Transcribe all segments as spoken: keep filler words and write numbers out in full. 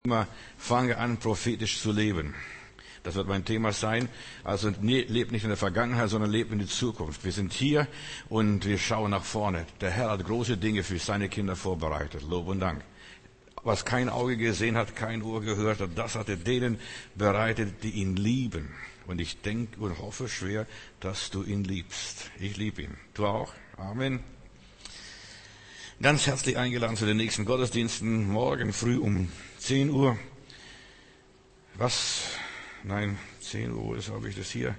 Thema, fange an, prophetisch zu leben. Das wird mein Thema sein. Also ne, lebt nicht in der Vergangenheit, sondern lebt in die Zukunft. Wir sind hier und wir schauen nach vorne. Der Herr hat große Dinge für seine Kinder vorbereitet. Lob und Dank. Was kein Auge gesehen hat, kein Ohr gehört hat, das hat er denen bereitet, die ihn lieben. Und ich denke und hoffe schwer, dass du ihn liebst. Ich liebe ihn. Du auch? Amen. Ganz herzlich eingeladen zu den nächsten Gottesdiensten. Morgen früh um zehn Uhr. Was? Nein, zehn Uhr ist, habe ich das hier.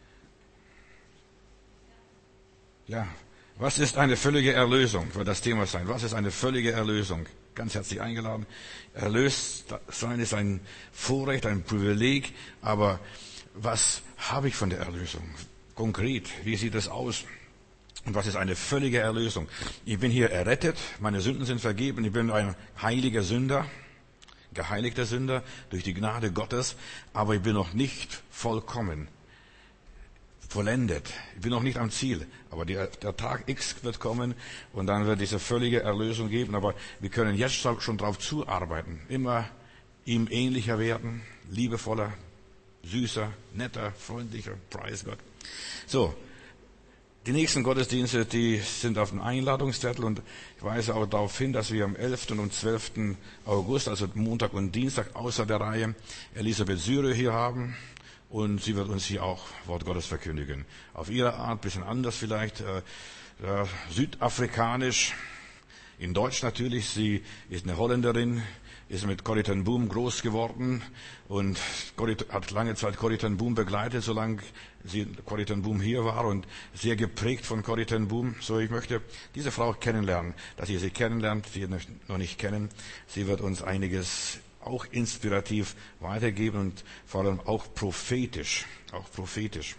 Ja. Was ist eine völlige Erlösung? Wird das Thema sein. Was ist eine völlige Erlösung? Ganz herzlich eingeladen. Erlöst sein ist ein Vorrecht, ein Privileg. Aber was habe ich von der Erlösung? Konkret, wie sieht es aus? Und was ist eine völlige Erlösung? Ich bin hier errettet, meine Sünden sind vergeben, ich bin ein heiliger Sünder, geheiligter Sünder durch die Gnade Gottes, aber ich bin noch nicht vollkommen, vollendet. Ich bin noch nicht am Ziel, aber der, der Tag X wird kommen und dann wird diese völlige Erlösung geben, aber wir können jetzt schon darauf zuarbeiten, immer ihm ähnlicher werden, liebevoller, süßer, netter, freundlicher, preis Gott. So. Die nächsten Gottesdienste, die sind auf dem Einladungszettel und ich weise auch darauf hin, dass wir am elften und zwölften August, also Montag und Dienstag außer der Reihe, Elisabeth Syre hier haben und sie wird uns hier auch Wort Gottes verkündigen. Auf ihre Art, ein bisschen anders vielleicht, äh, äh, südafrikanisch, in Deutsch natürlich. Sie ist eine Holländerin, ist mit Corrie ten Boom groß geworden und Corrie hat lange Zeit Corrie ten Boom begleitet, solange sie Corrie ten Boom hier war und sehr geprägt von Corrie ten Boom. So, ich möchte diese Frau kennenlernen, dass ihr sie kennenlernt, die ihr noch nicht kennen. Sie wird uns einiges auch inspirativ weitergeben und vor allem auch prophetisch, auch prophetisch.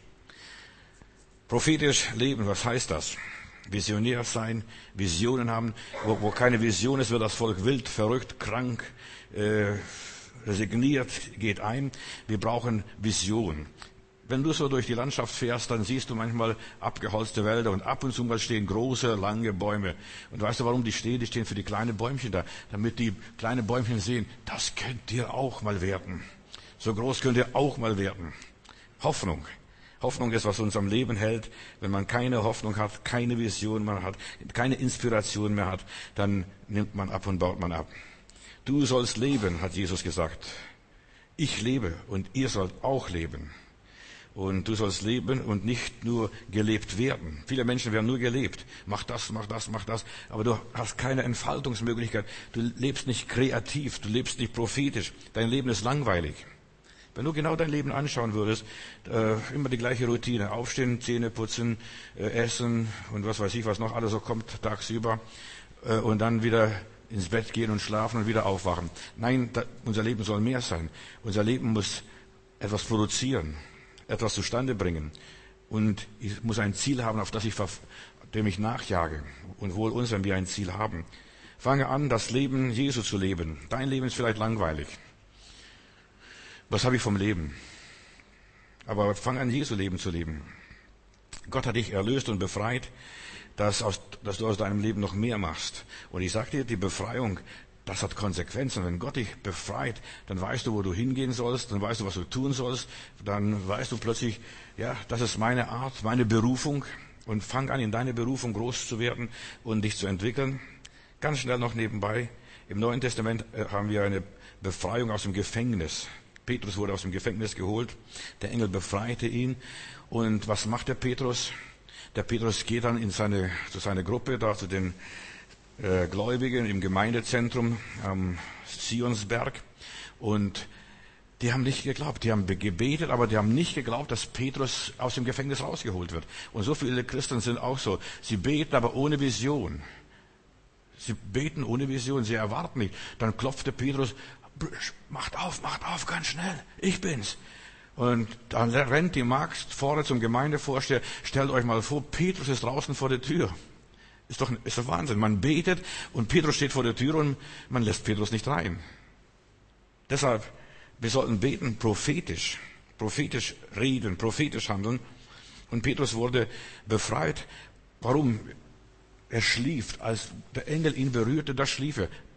Prophetisch leben, was heißt das? Visionär sein, Visionen haben. Wo, wo keine Vision ist, wird das Volk wild, verrückt, krank, äh, resigniert, geht ein. Wir brauchen Vision. Wenn du so durch die Landschaft fährst, dann siehst du manchmal abgeholzte Wälder und ab und zu mal stehen große, lange Bäume. Und weißt du, warum die stehen? Die stehen für die kleinen Bäumchen da, damit die kleinen Bäumchen sehen, das könnt ihr auch mal werden. So groß könnt ihr auch mal werden. Hoffnung. Hoffnung ist, was uns am Leben hält. Wenn man keine Hoffnung hat, keine Vision mehr hat, keine Inspiration mehr hat, dann nimmt man ab und baut man ab. Du sollst leben, hat Jesus gesagt. Ich lebe und ihr sollt auch leben. Und du sollst leben und nicht nur gelebt werden. Viele Menschen werden nur gelebt. Mach das, mach das, mach das. Aber du hast keine Entfaltungsmöglichkeit. Du lebst nicht kreativ, du lebst nicht prophetisch. Dein Leben ist langweilig. Wenn du genau dein Leben anschauen würdest, äh, immer die gleiche Routine. Aufstehen, Zähne putzen, äh, essen und was weiß ich, was noch alles so kommt tagsüber. Äh, und dann wieder ins Bett gehen und schlafen und wieder aufwachen. Nein, da, unser Leben soll mehr sein. Unser Leben muss etwas produzieren, etwas zustande bringen. Und ich muss ein Ziel haben, auf das ich, dem ich nachjage. Und wohl uns, wenn wir ein Ziel haben. Fange an, das Leben Jesu zu leben. Dein Leben ist vielleicht langweilig. Was habe ich vom Leben? Aber fang an, Jesu Leben zu leben. Gott hat dich erlöst und befreit, dass, aus, dass du aus deinem Leben noch mehr machst. Und ich sage dir, die Befreiung, das hat Konsequenzen. Wenn Gott dich befreit, dann weißt du, wo du hingehen sollst, dann weißt du, was du tun sollst, dann weißt du plötzlich, ja, das ist meine Art, meine Berufung. Und fang an, in deine Berufung groß zu werden und dich zu entwickeln. Ganz schnell noch nebenbei. Im Neuen Testament haben wir eine Befreiung aus dem Gefängnis. Petrus wurde aus dem Gefängnis geholt. Der Engel befreite ihn. Und was macht der Petrus? Der Petrus geht dann in seine, zu seiner Gruppe, da zu den äh, Gläubigen im Gemeindezentrum am Zionsberg. Und die haben nicht geglaubt. Die haben gebetet, aber die haben nicht geglaubt, dass Petrus aus dem Gefängnis rausgeholt wird. Und so viele Christen sind auch so. Sie beten, aber ohne Vision. Sie beten ohne Vision. Sie erwarten nicht. Dann klopfte Petrus, macht auf, macht auf, ganz schnell, ich bin's. Und dann rennt die Magd vorne zum Gemeindevorsteher, stellt euch mal vor, Petrus ist draußen vor der Tür. Ist doch, ist doch Wahnsinn. Man betet und Petrus steht vor der Tür und man lässt Petrus nicht rein. Deshalb, wir sollten beten prophetisch, prophetisch reden, prophetisch handeln. Und Petrus wurde befreit. Warum? Er schlief, als der Engel ihn berührte, da schlief er.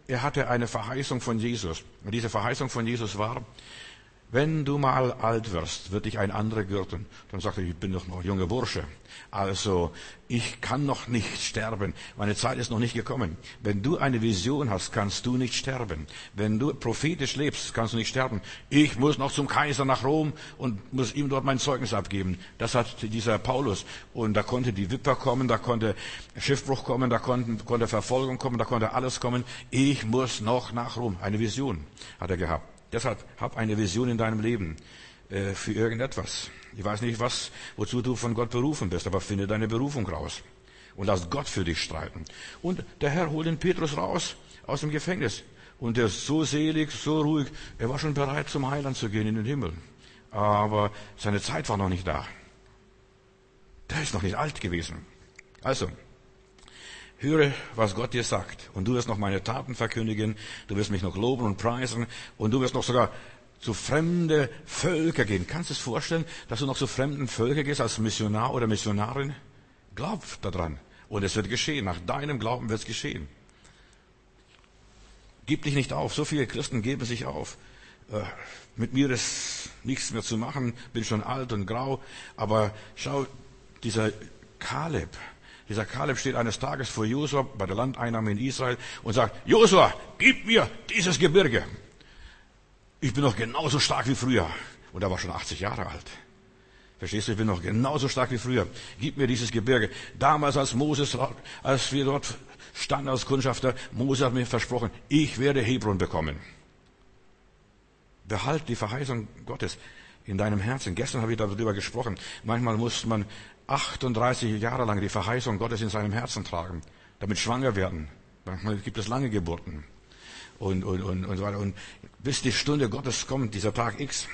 er hatte eine Verheißung von Jesus. Und diese Verheißung von Jesus war, wenn du mal alt wirst, wird dich ein anderer gürten. Dann sagte er, ich bin doch noch ein junger Bursche. Also, ich kann noch nicht sterben. Meine Zeit ist noch nicht gekommen. Wenn du eine Vision hast, kannst du nicht sterben. Wenn du prophetisch lebst, kannst du nicht sterben. Ich muss noch zum Kaiser nach Rom und muss ihm dort mein Zeugnis abgeben. Das hat dieser Paulus. Und da konnte die Wipper kommen, da konnte Schiffbruch kommen, da konnte, konnte Verfolgung kommen, da konnte alles kommen. Ich muss noch nach Rom. Eine Vision hat er gehabt. Deshalb hab eine Vision in deinem Leben äh, für irgendetwas. Ich weiß nicht, was, wozu du von Gott berufen bist, aber finde deine Berufung raus und lass Gott für dich streiten. Und der Herr holt den Petrus raus aus dem Gefängnis und der ist so selig, so ruhig. Er war schon bereit, zum Heiland zu gehen in den Himmel, aber seine Zeit war noch nicht da. Der ist noch nicht alt gewesen. Also höre, was Gott dir sagt. Und du wirst noch meine Taten verkündigen. Du wirst mich noch loben und preisen. Und du wirst noch sogar zu fremde Völker gehen. Kannst du es vorstellen, dass du noch zu fremden Völkern gehst als Missionar oder Missionarin? Glaub daran. Und es wird geschehen. Nach deinem Glauben wird es geschehen. Gib dich nicht auf. So viele Christen geben sich auf. Äh, mit mir ist nichts mehr zu machen. Bin schon alt und grau. Aber schau, dieser Kaleb, Dieser Kaleb steht eines Tages vor Josua bei der Landeinnahme in Israel und sagt, Josua, gib mir dieses Gebirge. Ich bin noch genauso stark wie früher. Und er war schon achtzig Jahre alt. Verstehst du, ich bin noch genauso stark wie früher. Gib mir dieses Gebirge. Damals als Moses, als wir dort standen als Kundschafter, Mose hat mir versprochen, ich werde Hebron bekommen. Behalt die Verheißung Gottes in deinem Herzen. Gestern habe ich darüber gesprochen. Manchmal muss man achtunddreißig Jahre lang die Verheißung Gottes in seinem Herzen tragen, damit schwanger werden. Manchmal gibt es lange Geburten. Und, und, und, und so weiter. Und bis die Stunde Gottes kommt, dieser Tag X.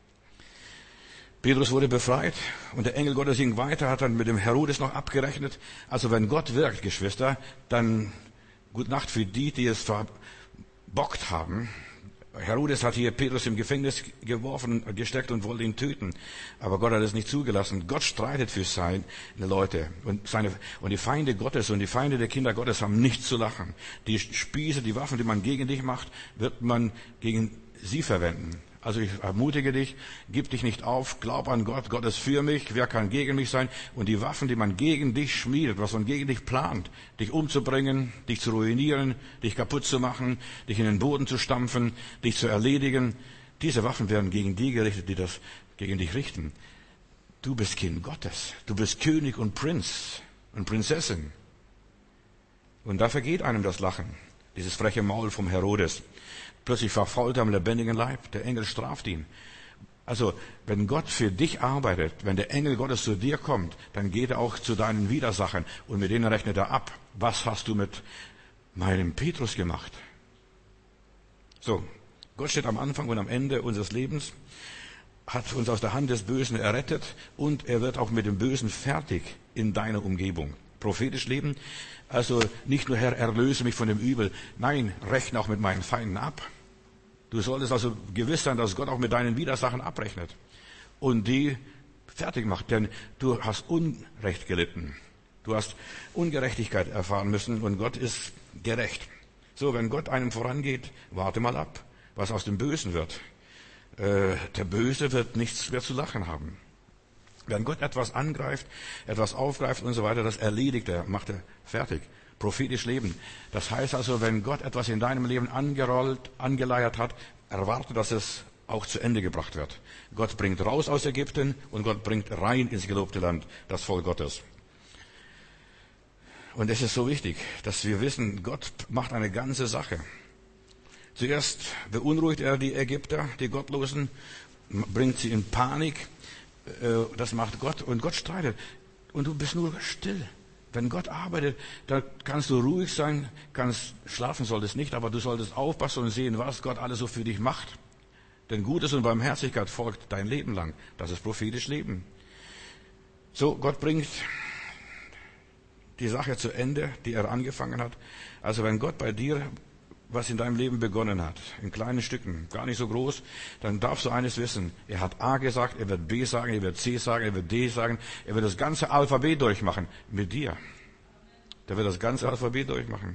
Petrus wurde befreit und der Engel Gottes ging weiter, hat dann mit dem Herodes noch abgerechnet. Also wenn Gott wirkt, Geschwister, dann gute Nacht für die, die es verbockt haben. Herodes hat hier Petrus im Gefängnis geworfen, gesteckt und wollte ihn töten. Aber Gott hat es nicht zugelassen. Gott streitet für seine Leute. Und, seine, und die Feinde Gottes und die Feinde der Kinder Gottes haben nichts zu lachen. Die Spieße, die Waffen, die man gegen dich macht, wird man gegen sie verwenden. Also ich ermutige dich, gib dich nicht auf, glaub an Gott, Gott ist für mich, wer kann gegen mich sein? Und die Waffen, die man gegen dich schmiedet, was man gegen dich plant, dich umzubringen, dich zu ruinieren, dich kaputt zu machen, dich in den Boden zu stampfen, dich zu erledigen, diese Waffen werden gegen die gerichtet, die das gegen dich richten. Du bist Kind Gottes, du bist König und Prinz und Prinzessin. Und da vergeht einem das Lachen, dieses freche Maul vom Herodes. Plötzlich verfault er am lebendigen Leib. Der Engel straft ihn. Also, wenn Gott für dich arbeitet, wenn der Engel Gottes zu dir kommt, dann geht er auch zu deinen Widersachern und mit denen rechnet er ab. Was hast du mit meinem Petrus gemacht? So, Gott steht am Anfang und am Ende unseres Lebens, hat uns aus der Hand des Bösen errettet und er wird auch mit dem Bösen fertig in deiner Umgebung. Prophetisch leben, also nicht nur Herr, erlöse mich von dem Übel, nein, rechne auch mit meinen Feinden ab. Du solltest also gewiss sein, dass Gott auch mit deinen Widersachen abrechnet und die fertig macht, denn du hast Unrecht gelitten. Du hast Ungerechtigkeit erfahren müssen und Gott ist gerecht. So, wenn Gott einem vorangeht, warte mal ab, was aus dem Bösen wird. Äh, der Böse wird nichts mehr zu lachen haben. Wenn Gott etwas angreift, etwas aufgreift und so weiter, das erledigt er, macht er fertig. Prophetisch leben. Das heißt also, wenn Gott etwas in deinem Leben angerollt, angeleiert hat, erwarte, dass es auch zu Ende gebracht wird. Gott bringt raus aus Ägypten und Gott bringt rein ins gelobte Land, das Volk Gottes. Und es ist so wichtig, dass wir wissen, Gott macht eine ganze Sache. Zuerst beunruhigt er die Ägypter, die Gottlosen, bringt sie in Panik. Das macht Gott und Gott streitet. Und du bist nur still. Wenn Gott arbeitet, dann kannst du ruhig sein, kannst schlafen solltest nicht, aber du solltest aufpassen und sehen, was Gott alles so für dich macht. Denn Gutes und Barmherzigkeit folgt dein Leben lang. Das ist prophetisch Leben. So, Gott bringt die Sache zu Ende, die er angefangen hat. Also wenn Gott bei dir was in deinem Leben begonnen hat, in kleinen Stücken, gar nicht so groß, dann darfst du eines wissen. Er hat A gesagt, er wird B sagen, er wird C sagen, er wird D sagen, er wird das ganze Alphabet durchmachen mit dir. Der wird das ganze Alphabet durchmachen.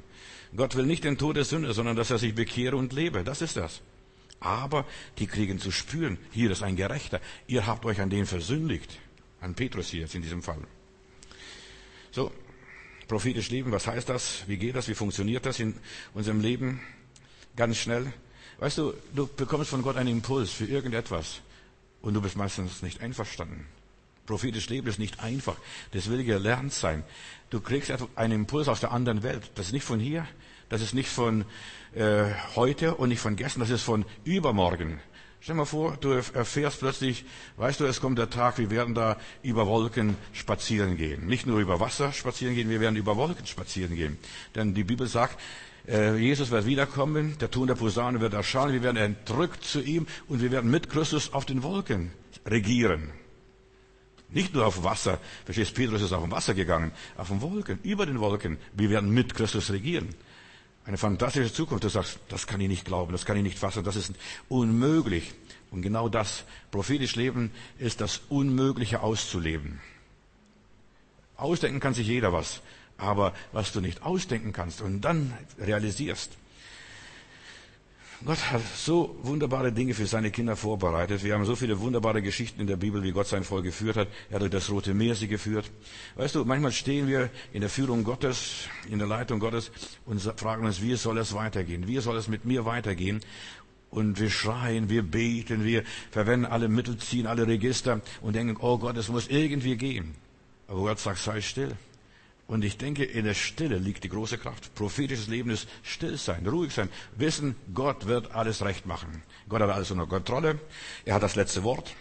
Gott will nicht den Tod der Sünde, sondern dass er sich bekehre und lebe. Das ist das. Aber die kriegen zu spüren, hier ist ein Gerechter. Ihr habt euch an den versündigt. An Petrus hier jetzt in diesem Fall. So, prophetisch leben, was heißt das? Wie geht das? Wie funktioniert das in unserem Leben? Ganz schnell. Weißt du, du bekommst von Gott einen Impuls für irgendetwas und du bist meistens nicht einverstanden. Prophetisch leben ist nicht einfach. Das will gelernt sein. Du kriegst einen Impuls aus der anderen Welt. Das ist nicht von hier, das ist nicht von äh, heute und nicht von gestern, das ist von übermorgen. Stell dir mal vor, du erfährst plötzlich, weißt du, es kommt der Tag, wir werden da über Wolken spazieren gehen. Nicht nur über Wasser spazieren gehen, wir werden über Wolken spazieren gehen. Denn die Bibel sagt, äh, Jesus wird wiederkommen, der Ton der Posaune wird erscheinen, wir werden entrückt zu ihm und wir werden mit Christus auf den Wolken regieren. Nicht nur auf Wasser, verstehst, Petrus ist auf dem Wasser gegangen, auf den Wolken, über den Wolken. Wir werden mit Christus regieren. Eine fantastische Zukunft. Du sagst, das kann ich nicht glauben, das kann ich nicht fassen, das ist unmöglich. Und genau das, prophetisch leben, ist das Unmögliche auszuleben. Ausdenken kann sich jeder was, aber was du nicht ausdenken kannst und dann realisierst. Gott hat so wunderbare Dinge für seine Kinder vorbereitet. Wir haben so viele wunderbare Geschichten in der Bibel, wie Gott sein Volk geführt hat. Er hat durch das Rote Meer sie geführt. Weißt du, manchmal stehen wir in der Führung Gottes, in der Leitung Gottes und fragen uns, wie soll es weitergehen? Wie soll es mit mir weitergehen? Und wir schreien, wir beten, wir verwenden alle Mittel, ziehen alle Register und denken, oh Gott, es muss irgendwie gehen. Aber Gott sagt, sei still. Und ich denke, in der Stille liegt die große Kraft. Prophetisches Leben ist still sein, ruhig sein, wissen, Gott wird alles recht machen. Gott hat alles unter Kontrolle. Er hat das letzte Wort.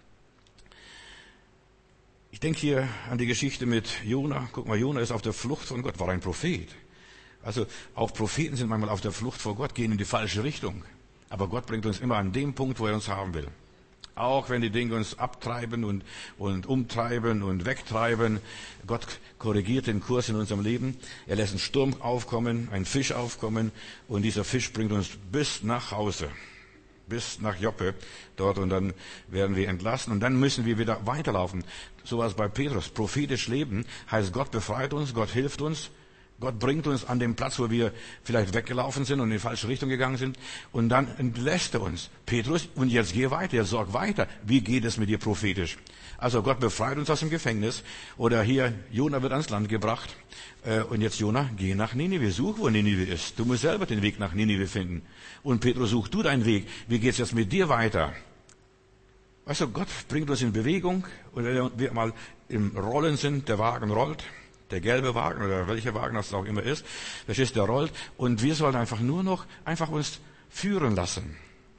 Ich denke hier an die Geschichte mit Jona. Guck mal, Jona ist auf der Flucht von Gott, war ein Prophet. Also auch Propheten sind manchmal auf der Flucht vor Gott, gehen in die falsche Richtung. Aber Gott bringt uns immer an den Punkt, wo er uns haben will. Auch wenn die Dinge uns abtreiben und, und umtreiben und wegtreiben. Gott korrigiert den Kurs in unserem Leben. Er lässt einen Sturm aufkommen, einen Fisch aufkommen und dieser Fisch bringt uns bis nach Hause, bis nach Joppe dort und dann werden wir entlassen und dann müssen wir wieder weiterlaufen. So war es bei Petrus. Prophetisch leben heißt, Gott befreit uns, Gott hilft uns. Gott bringt uns an den Platz, wo wir vielleicht weggelaufen sind und in die falsche Richtung gegangen sind. Und dann entlässt er uns. Petrus, und jetzt geh weiter, jetzt sorg weiter. Wie geht es mit dir prophetisch? Also Gott befreit uns aus dem Gefängnis. Oder hier, Jona wird ans Land gebracht. Und jetzt Jona, geh nach Ninive. Such, wo Ninive ist. Du musst selber den Weg nach Ninive finden. Und Petrus, such du deinen Weg. Wie geht's jetzt mit dir weiter? Weißt du, Gott bringt uns in Bewegung. Und wenn wir mal im Rollen sind, der Wagen rollt. Der gelbe Wagen oder welcher Wagen das auch immer ist, verstehst du, der rollt und wir sollen einfach nur noch einfach uns führen lassen.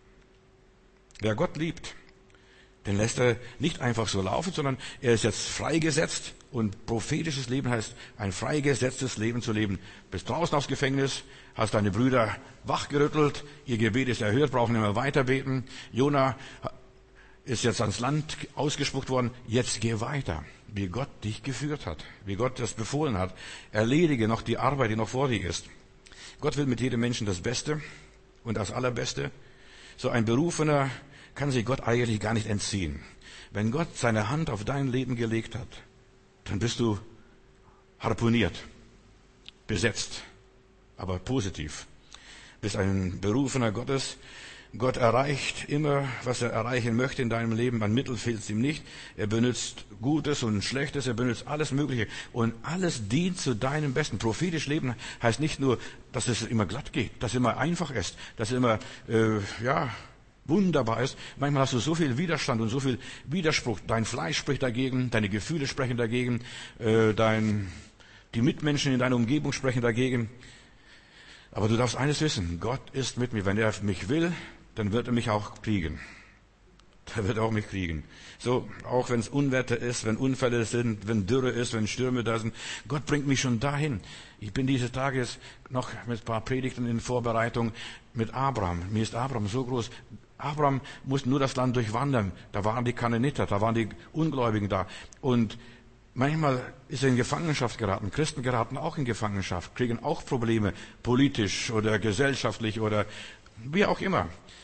Wer Gott liebt, den lässt er nicht einfach so laufen, sondern er ist jetzt freigesetzt und prophetisches Leben heißt, ein freigesetztes Leben zu leben. Bist draußen aus Gefängnis, hast deine Brüder wachgerüttelt, ihr Gebet ist erhört, brauchen immer weiter beten. Jona ist jetzt ans Land ausgespuckt worden, jetzt geh weiter. Wie Gott dich geführt hat, wie Gott das befohlen hat. Erledige noch die Arbeit, die noch vor dir ist. Gott will mit jedem Menschen das Beste und das Allerbeste. So ein Berufener kann sich Gott eigentlich gar nicht entziehen. Wenn Gott seine Hand auf dein Leben gelegt hat, dann bist du harpuniert, besetzt, aber positiv. Bist ein Berufener Gottes. Gott erreicht immer, was er erreichen möchte in deinem Leben. An Mittel fehlt es ihm nicht. Er benutzt Gutes und Schlechtes, er benutzt alles Mögliche. Und alles dient zu deinem Besten. Prophetisch leben heißt nicht nur, dass es immer glatt geht, dass es immer einfach ist, dass es immer, äh, ja, wunderbar ist. Manchmal hast du so viel Widerstand und so viel Widerspruch. Dein Fleisch spricht dagegen, deine Gefühle sprechen dagegen, äh, dein, die Mitmenschen in deiner Umgebung sprechen dagegen. Aber du darfst eines wissen, Gott ist mit mir. Wenn er mich will, dann wird er mich auch kriegen. Er wird auch mich kriegen. So, auch wenn es Unwetter ist, wenn Unfälle sind, wenn Dürre ist, wenn Stürme da sind. Gott bringt mich schon dahin. Ich bin diese Tage jetzt noch mit ein paar Predigten in Vorbereitung mit Abraham. Mir ist Abraham so groß. Abraham musste nur das Land durchwandern. Da waren die Kanaaniter, da waren die Ungläubigen da. Und manchmal ist er in Gefangenschaft geraten. Christen geraten auch in Gefangenschaft, kriegen auch Probleme, politisch oder gesellschaftlich oder wie auch immer.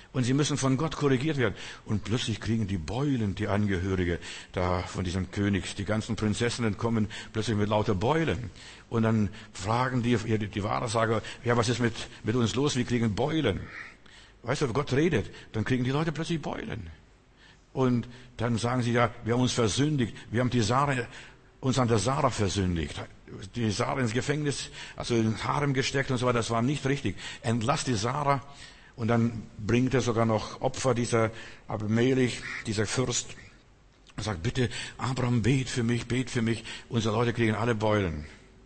Und sie müssen von Gott korrigiert werden. Und plötzlich kriegen die Beulen, die Angehörige da von diesem König. Die ganzen Prinzessinnen kommen plötzlich mit lauter Beulen. Und dann fragen die, die Wahrsager, ja, was ist mit, mit uns los? Wir kriegen Beulen. Weißt du, wenn Gott redet, dann kriegen die Leute plötzlich Beulen. Und dann sagen sie, ja, wir haben uns versündigt. Wir haben die Sarah, uns an der Sarah versündigt. Die Sarah ins Gefängnis, also in Harem gesteckt und so weiter. Das war nicht richtig. Entlass die Sarah. Und dann bringt er sogar noch Opfer, dieser Abimelech, dieser Fürst. Er sagt, bitte, Abraham, bet für mich, bet für mich. Unsere Leute kriegen alle Beulen.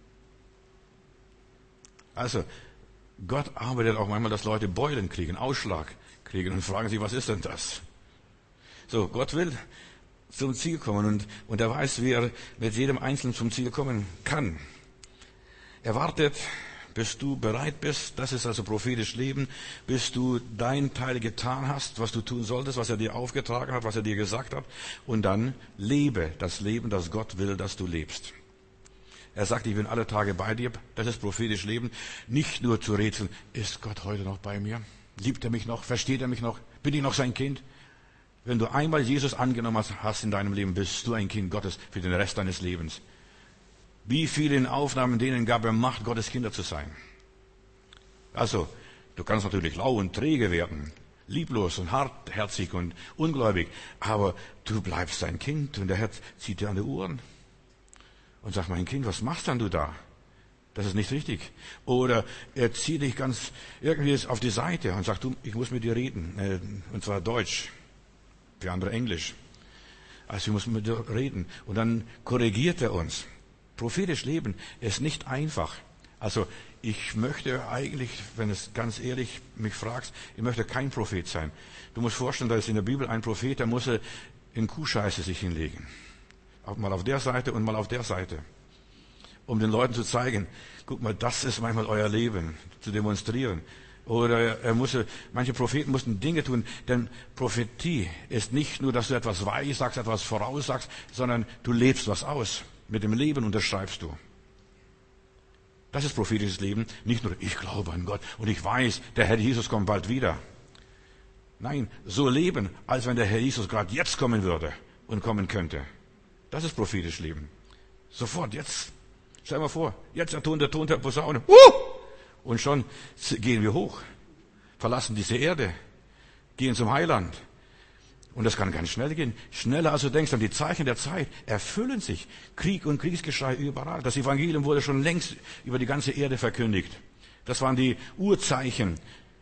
Also, Gott arbeitet auch manchmal, dass Leute Beulen kriegen, Ausschlag kriegen und fragen sich, was ist denn das? So, Gott will zum Ziel kommen und, und er weiß, wie er mit jedem Einzelnen zum Ziel kommen kann. Er wartet, bis du bereit bist, das ist also prophetisch Leben, bis du deinen Teil getan hast, was du tun solltest, was er dir aufgetragen hat, was er dir gesagt hat, und dann lebe das Leben, das Gott will, dass du lebst. Er sagt, ich bin alle Tage bei dir, das ist prophetisch Leben, nicht nur zu rätseln, ist Gott heute noch bei mir? Liebt er mich noch? Versteht er mich noch? Bin ich noch sein Kind? Wenn du einmal Jesus angenommen hast, hast in deinem Leben, bist du ein Kind Gottes für den Rest deines Lebens. Wie vielen Aufnahmen denen gab er Macht, Gottes Kinder zu sein? Also, du kannst natürlich lau und träge werden, lieblos und hartherzig und ungläubig, aber du bleibst sein Kind und der Herr zieht dir an die Ohren und sagt, mein Kind, was machst denn du da? Das ist nicht richtig. Oder er zieht dich ganz irgendwie auf die Seite und sagt, du, ich muss mit dir reden, und zwar Deutsch, für andere Englisch. Also ich muss mit dir reden und dann korrigiert er uns. Prophetisch leben ist nicht einfach. Also ich möchte eigentlich, wenn es ganz ehrlich mich fragst, ich möchte kein Prophet sein. Du musst vorstellen, da ist in der Bibel ein Prophet, der muss in Kuhscheiße sich hinlegen. Auch mal auf der Seite und mal auf der Seite. Um den Leuten zu zeigen, guck mal, das ist manchmal euer Leben, zu demonstrieren. Oder er musste, manche Propheten mussten Dinge tun, denn Prophetie ist nicht nur, dass du etwas weissagst, etwas voraussagst, sondern du lebst was aus. Mit dem Leben unterschreibst du. Das ist prophetisches Leben. Nicht nur, ich glaube an Gott und ich weiß, der Herr Jesus kommt bald wieder. Nein, so leben, als wenn der Herr Jesus gerade jetzt kommen würde und kommen könnte. Das ist prophetisches Leben. Sofort, jetzt. Stell dir mal vor, jetzt ertönt der Ton der Posaune. Uh! Und schon gehen wir hoch, verlassen diese Erde, gehen zum Heiland. Und das kann ganz schnell gehen. Schneller als du denkst, denn die Zeichen der Zeit erfüllen sich. Krieg und Kriegsgeschrei überall. Das Evangelium wurde schon längst über die ganze Erde verkündigt. Das waren die Urzeichen.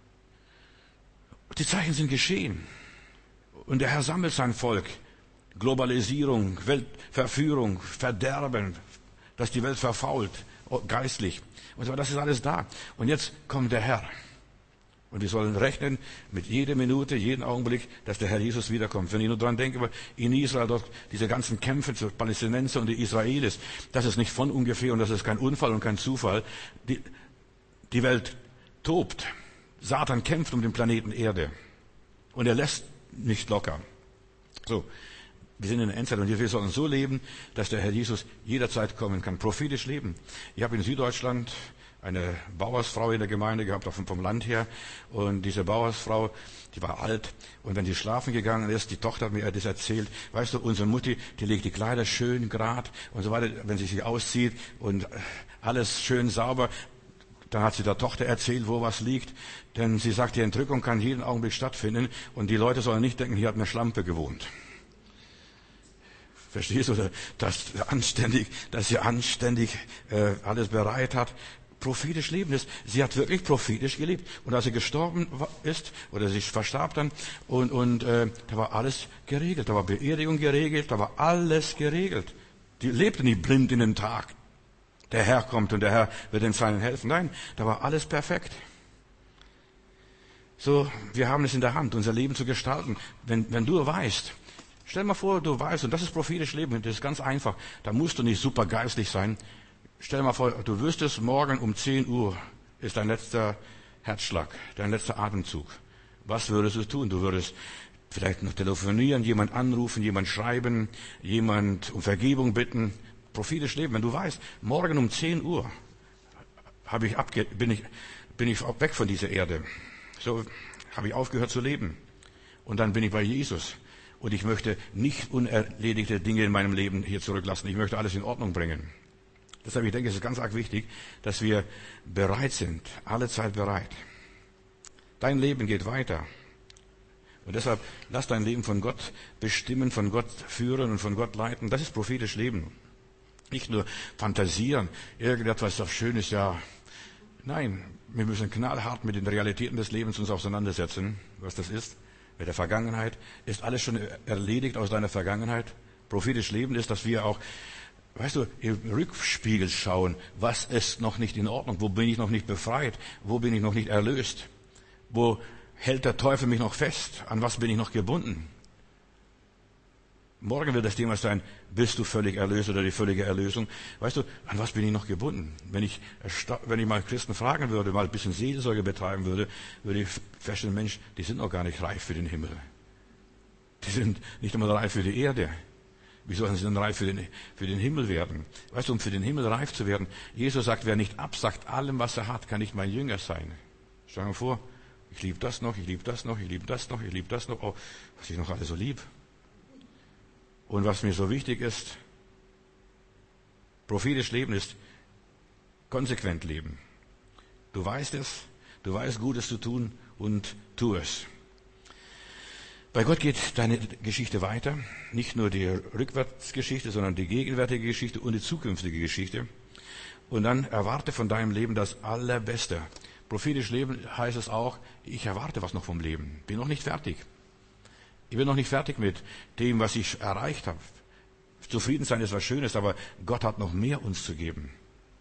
Die Zeichen sind geschehen. Und der Herr sammelt sein Volk. Globalisierung, Weltverführung, Verderben, dass die Welt verfault, geistlich. Und so, das ist alles da. Und jetzt kommt der Herr. Und wir sollen rechnen mit jeder Minute, jeden Augenblick, dass der Herr Jesus wiederkommt. Wenn ich nur dran denke, in Israel dort diese ganzen Kämpfe zu Palästinenser und die Israelis, das ist nicht von ungefähr und das ist kein Unfall und kein Zufall. Die, die Welt tobt. Satan kämpft um den Planeten Erde. Und er lässt nicht locker. So. Wir sind in der Endzeit und wir sollen so leben, dass der Herr Jesus jederzeit kommen kann. Prophetisch leben. Ich habe in Süddeutschland eine Bauersfrau in der Gemeinde gehabt, auch vom Land her. Und diese Bauersfrau, die war alt. Und wenn sie schlafen gegangen ist, die Tochter hat mir das erzählt. Weißt du, unsere Mutti, die legt die Kleider schön grad und so weiter, wenn sie sich auszieht und alles schön sauber. Dann hat sie der Tochter erzählt, wo was liegt. Denn sie sagt, die Entrückung kann jeden Augenblick stattfinden. Und die Leute sollen nicht denken, hier hat eine Schlampe gewohnt. Verstehst du, dass anständig, dass sie anständig äh, alles bereit hat. Prophetisch leben ist. Sie hat wirklich prophetisch gelebt. Und als sie gestorben ist, oder sie verstarb dann, und, und äh, da war alles geregelt. Da war Beerdigung geregelt, da war alles geregelt. Die lebte nicht blind in den Tag. Der Herr kommt und der Herr wird den Seinen helfen. Nein, da war alles perfekt. So, wir haben es in der Hand, unser Leben zu gestalten. Wenn, wenn du weißt, stell mal vor, du weißt, und das ist prophetisch Leben, das ist ganz einfach, da musst du nicht super geistlich sein. Stell dir mal vor, du wüsstest, morgen um zehn Uhr ist dein letzter Herzschlag, dein letzter Atemzug. Was würdest du tun? Du würdest vielleicht noch telefonieren, jemand anrufen, jemand schreiben, jemand um Vergebung bitten. Prophetisch leben, wenn du weißt, morgen um zehn Uhr habe ich abge- bin ich, bin ich weg von dieser Erde. So, habe ich aufgehört zu leben. Und dann bin ich bei Jesus. Und ich möchte nicht unerledigte Dinge in meinem Leben hier zurücklassen. Ich möchte alles in Ordnung bringen. Deshalb, ich denke, es ist ganz arg wichtig, dass wir bereit sind, alle Zeit bereit. Dein Leben geht weiter. Und deshalb, lass dein Leben von Gott bestimmen, von Gott führen und von Gott leiten. Das ist prophetisch Leben. Nicht nur fantasieren, irgendetwas, das schön ist, ja. Nein, wir müssen knallhart mit den Realitäten des Lebens uns auseinandersetzen, was das ist. Mit der Vergangenheit. Ist alles schon erledigt aus deiner Vergangenheit? Prophetisch Leben ist, dass wir auch, weißt du, im Rückspiegel schauen, was ist noch nicht in Ordnung? Wo bin ich noch nicht befreit? Wo bin ich noch nicht erlöst? Wo hält der Teufel mich noch fest? An was bin ich noch gebunden? Morgen wird das Thema sein, bist du völlig erlöst oder die völlige Erlösung? Weißt du, an was bin ich noch gebunden? Wenn ich, wenn ich mal Christen fragen würde, mal ein bisschen Seelsorge betreiben würde, würde ich feststellen, Mensch, die sind noch gar nicht reif für den Himmel. Die sind nicht einmal reif für die Erde. Wie sollen sie denn reif für den, für den Himmel werden? Weißt du, um für den Himmel reif zu werden, Jesus sagt, wer nicht absagt allem, was er hat, kann nicht mein Jünger sein. Stell dir vor, ich liebe das noch, ich liebe das noch, ich liebe das noch, ich liebe das noch, oh, was ich noch alles so lieb. Und was mir so wichtig ist, prophetisch leben ist konsequent leben. Du weißt es, du weißt Gutes zu tun und tu es. Bei Gott geht deine Geschichte weiter. Nicht nur die Rückwärtsgeschichte, sondern die gegenwärtige Geschichte und die zukünftige Geschichte. Und dann erwarte von deinem Leben das Allerbeste. Prophetisch leben heißt es auch, ich erwarte was noch vom Leben. Bin noch nicht fertig. Ich bin noch nicht fertig mit dem, was ich erreicht habe. Zufrieden sein ist was Schönes, aber Gott hat noch mehr uns zu geben.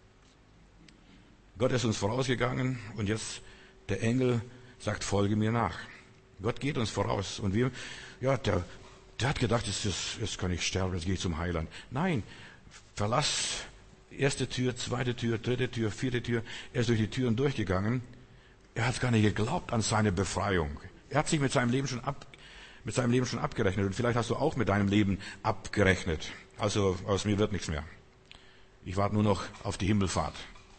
Gott ist uns vorausgegangen und jetzt der Engel sagt, folge mir nach. Gott geht uns voraus und wir, ja, der, der hat gedacht, jetzt, jetzt kann ich sterben, jetzt gehe ich zum Heiland. Nein, verlass erste Tür, zweite Tür, dritte Tür, vierte Tür. Er ist durch die Türen durchgegangen. Er hat gar nicht geglaubt an seine Befreiung. Er hat sich mit seinem Leben schon ab mit seinem Leben schon abgerechnet. Und vielleicht hast du auch mit deinem Leben abgerechnet. Also aus mir wird nichts mehr. Ich warte nur noch auf die Himmelfahrt.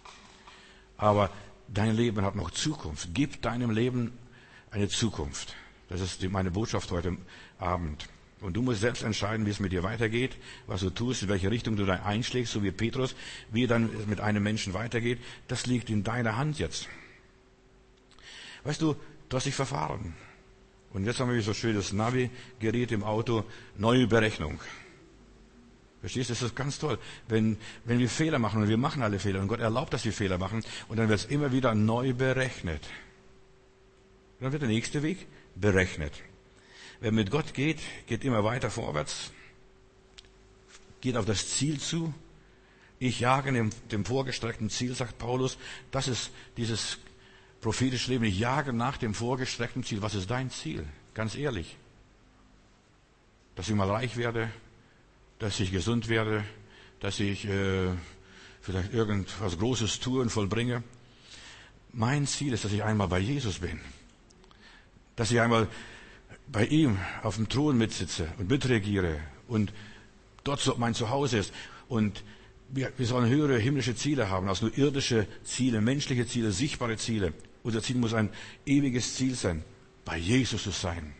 Aber dein Leben hat noch Zukunft. Gib deinem Leben eine Zukunft. Das ist meine Botschaft heute Abend. Und du musst selbst entscheiden, wie es mit dir weitergeht, was du tust, in welche Richtung du dann einschlägst, so wie Petrus, wie dann mit einem Menschen weitergeht. Das liegt in deiner Hand jetzt. Weißt du, du hast dich verfahren. Und jetzt haben wir so schön das Navi-Gerät im Auto, neue Berechnung. Verstehst du, das ist ganz toll. Wenn, wenn wir Fehler machen, und wir machen alle Fehler, und Gott erlaubt, dass wir Fehler machen, und dann wird es immer wieder neu berechnet. Und dann wird der nächste Weg berechnet. Wer mit Gott geht, geht immer weiter vorwärts, geht auf das Ziel zu. Ich jage dem, dem vorgestreckten Ziel, sagt Paulus. Das ist dieses prophetisches Leben. Ich jage nach dem vorgestreckten Ziel. Was ist dein Ziel? Ganz ehrlich. Dass ich mal reich werde, dass ich gesund werde, dass ich äh, vielleicht irgendwas Großes tue und vollbringe. Mein Ziel ist, dass ich einmal bei Jesus bin. Dass ich einmal bei ihm auf dem Thron mitsitze und mitregiere und dort so mein Zuhause ist. Und wir, wir sollen höhere himmlische Ziele haben, als nur irdische Ziele, menschliche Ziele, sichtbare Ziele. Unser Ziel muss ein ewiges Ziel sein, bei Jesus zu sein.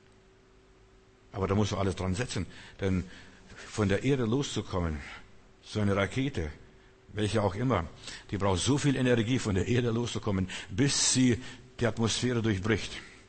Aber da musst du alles dran setzen, denn von der Erde loszukommen, so eine Rakete, welche auch immer, die braucht so viel Energie, von der Erde loszukommen, bis sie die Atmosphäre durchbricht.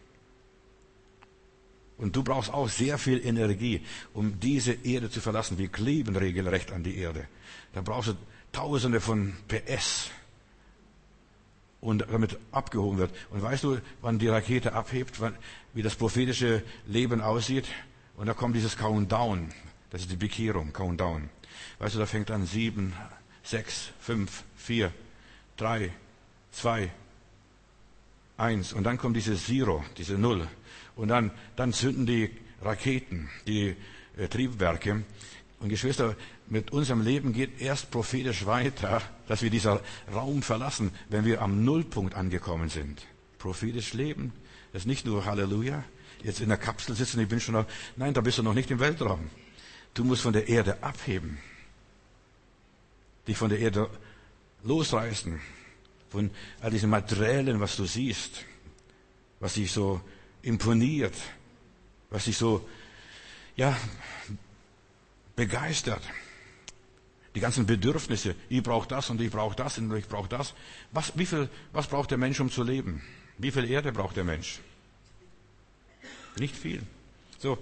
Und du brauchst auch sehr viel Energie, um diese Erde zu verlassen. Wir kleben regelrecht an die Erde. Da brauchst du Tausende von P S. Und damit abgehoben wird. Und weißt du, wann die Rakete abhebt, wann, wie das prophetische Leben aussieht? Und da kommt dieses Countdown. Das ist die Bekehrung, Countdown. Weißt du, da fängt an sieben, sechs, fünf, vier, drei, zwei, eins. Und dann kommt diese Zero, diese Null. Und dann, dann zünden die Raketen, die äh, Triebwerke. Und Geschwister, mit unserem Leben geht erst prophetisch weiter, dass wir diesen Raum verlassen, wenn wir am Nullpunkt angekommen sind. Prophetisch leben, das ist nicht nur Halleluja, jetzt in der Kapsel sitzen, ich bin schon noch, nein, da bist du noch nicht im Weltraum. Du musst von der Erde abheben, dich von der Erde losreißen, von all diesen Materiellen, was du siehst, was dich so imponiert, was dich so, ja, begeistert. Die ganzen Bedürfnisse, ich brauche das und ich brauche das und ich brauche das. Was, wie viel, was braucht der Mensch, um zu leben? Wie viel Erde braucht der Mensch? Nicht viel. So.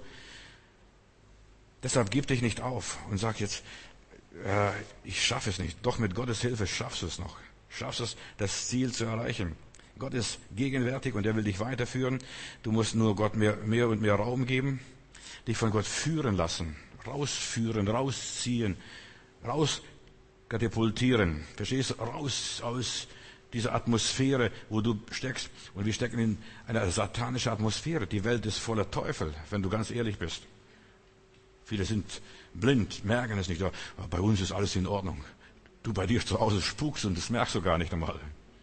Deshalb gib dich nicht auf und sag jetzt, äh, ich schaffe es nicht. Doch mit Gottes Hilfe schaffst du es noch. Schaffst es, das Ziel zu erreichen. Gott ist gegenwärtig und er will dich weiterführen. Du musst nur Gott mehr, mehr und mehr Raum geben, dich von Gott führen lassen, rausführen, rausziehen, rauskatapultieren. Verstehst du? Raus aus dieser Atmosphäre, wo du steckst. Und wir stecken in einer satanischen Atmosphäre. Die Welt ist voller Teufel, wenn du ganz ehrlich bist. Viele sind blind, merken es nicht. Aber bei uns ist alles in Ordnung. Du bei dir zu Hause spukst und das merkst du gar nicht einmal.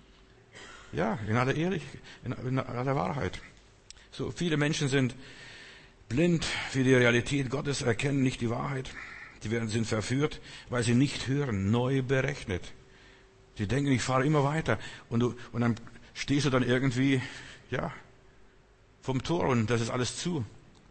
Ja, in aller Ehrlichkeit, in aller Wahrheit. So, viele Menschen sind blind für die Realität Gottes, erkennen nicht die Wahrheit. Die werden, sind verführt, weil sie nicht hören, neu berechnet. Sie denken, ich fahre immer weiter. Und, du, und dann stehst du dann irgendwie, ja, vom Tor und das ist alles zu.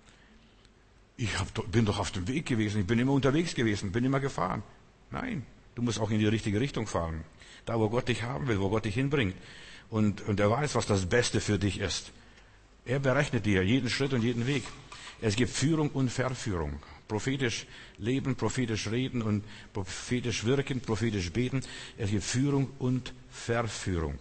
Ich hab, bin doch auf dem Weg gewesen, ich bin immer unterwegs gewesen, bin immer gefahren. Nein, du musst auch in die richtige Richtung fahren. Da, wo Gott dich haben will, wo Gott dich hinbringt. Und, und er weiß, was das Beste für dich ist. Er berechnet dir jeden Schritt und jeden Weg. Es gibt Führung und Verführung. Prophetisch leben, prophetisch reden und prophetisch wirken, prophetisch beten. Es gibt Führung und Verführung.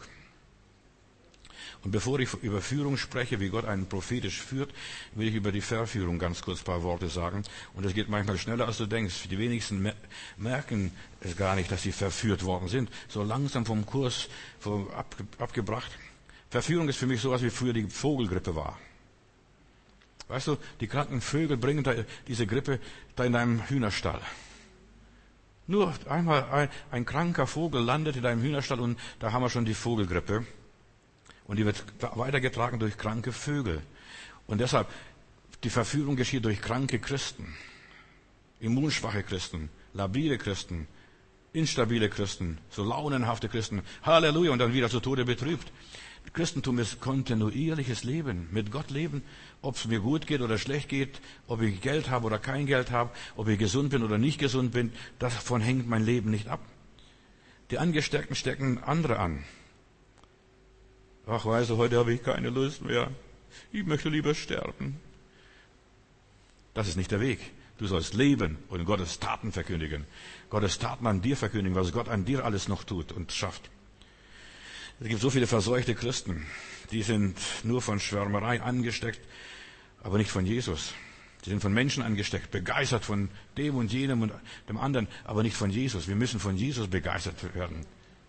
Und bevor ich über Führung spreche, wie Gott einen prophetisch führt, will ich über die Verführung ganz kurz ein paar Worte sagen. Und das geht manchmal schneller, als du denkst. Die wenigsten merken es gar nicht, dass sie verführt worden sind. So langsam vom Kurs vom ab, abgebracht. Verführung ist für mich sowas wie früher die Vogelgrippe war. Weißt du, die kranken Vögel bringen da diese Grippe da in deinem Hühnerstall. Nur einmal ein, ein kranker Vogel landet in deinem Hühnerstall und da haben wir schon die Vogelgrippe. Und die wird weitergetragen durch kranke Vögel. Und deshalb, die Verführung geschieht durch kranke Christen, immunschwache Christen, labile Christen, instabile Christen, so launenhafte Christen. Halleluja, und dann wieder zu Tode betrübt. Christentum ist kontinuierliches Leben, mit Gott leben, ob es mir gut geht oder schlecht geht, ob ich Geld habe oder kein Geld habe, ob ich gesund bin oder nicht gesund bin, davon hängt mein Leben nicht ab. Die Angesteckten stecken andere an. Ach, weißt du, heute habe ich keine Lust mehr. Ich möchte lieber sterben. Das ist nicht der Weg. Du sollst leben und Gottes Taten verkündigen. Gottes Taten an dir verkündigen, was Gott an dir alles noch tut und schafft. Es gibt so viele verseuchte Christen, die sind nur von Schwärmerei angesteckt, aber nicht von Jesus. Die sind von Menschen angesteckt, begeistert von dem und jenem und dem anderen, aber nicht von Jesus. Wir müssen von Jesus begeistert werden.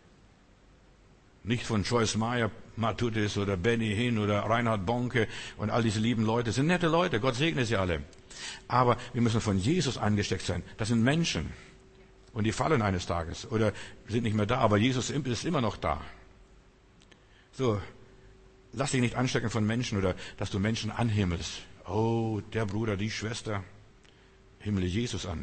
Nicht von Joyce Meyer, Matthäus oder Benny Hinn oder Reinhard Bonke und all diese lieben Leute. Das sind nette Leute, Gott segne sie alle. Aber wir müssen von Jesus angesteckt sein. Das sind Menschen. Und die fallen eines Tages oder sind nicht mehr da, aber Jesus ist immer noch da. So, lass dich nicht anstecken von Menschen oder dass du Menschen anhimmelst. Oh, der Bruder, die Schwester, himmle Jesus an.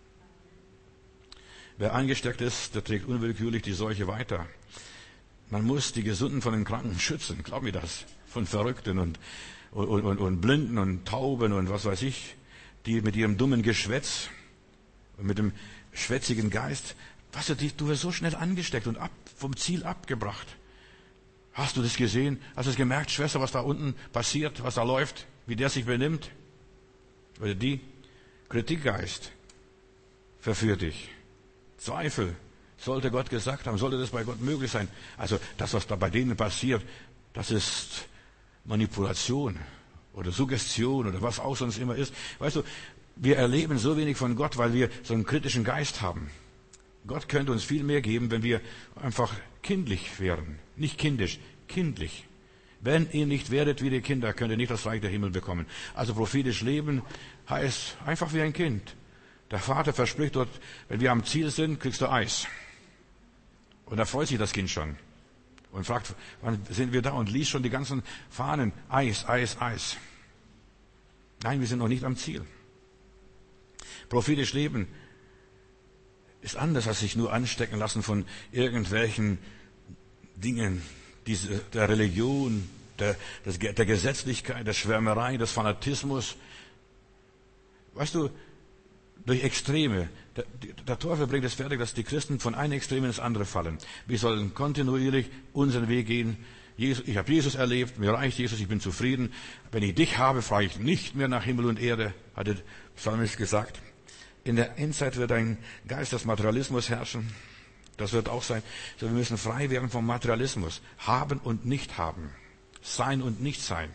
Wer angesteckt ist, der trägt unwillkürlich die Seuche weiter. Man muss die Gesunden von den Kranken schützen, glaub mir das, von Verrückten und, und, und, und Blinden und Tauben und was weiß ich, die mit ihrem dummen Geschwätz und mit dem schwätzigen Geist, was du, du wirst so schnell angesteckt und ab, vom Ziel abgebracht. Hast du das gesehen? Hast du es gemerkt, Schwester, was da unten passiert, was da läuft, wie der sich benimmt? Oder die? Kritikgeist verführt dich. Zweifel. Sollte Gott gesagt haben, sollte das bei Gott möglich sein? Also das, was da bei denen passiert, das ist Manipulation oder Suggestion oder was auch sonst immer ist. Weißt du, wir erleben so wenig von Gott, weil wir so einen kritischen Geist haben. Gott könnte uns viel mehr geben, wenn wir einfach kindlich wären. Nicht kindisch, kindlich. Wenn ihr nicht werdet wie die Kinder, könnt ihr nicht das Reich der Himmel bekommen. Also prophetisch leben heißt einfach wie ein Kind. Der Vater verspricht dort, wenn wir am Ziel sind, kriegst du Eis. Und da freut sich das Kind schon. Und fragt, wann sind wir da? Und liest schon die ganzen Fahnen. Eis, Eis, Eis. Nein, wir sind noch nicht am Ziel. Prophetisch leben ist anders, als sich nur anstecken lassen von irgendwelchen Dingen, diese, der Religion, der, des, der Gesetzlichkeit, der Schwärmerei, des Fanatismus. Weißt du, durch Extreme. Der, der Teufel bringt es fertig, dass die Christen von einem Extrem ins andere fallen. Wir sollen kontinuierlich unseren Weg gehen. Jesus, ich habe Jesus erlebt, mir reicht Jesus, ich bin zufrieden. Wenn ich dich habe, frage ich nicht mehr nach Himmel und Erde, hat der Psalmist gesagt. In der Endzeit wird ein Geist des Materialismus herrschen. Das wird auch sein. So, wir müssen frei werden vom Materialismus. Haben und nicht haben. Sein und nicht sein.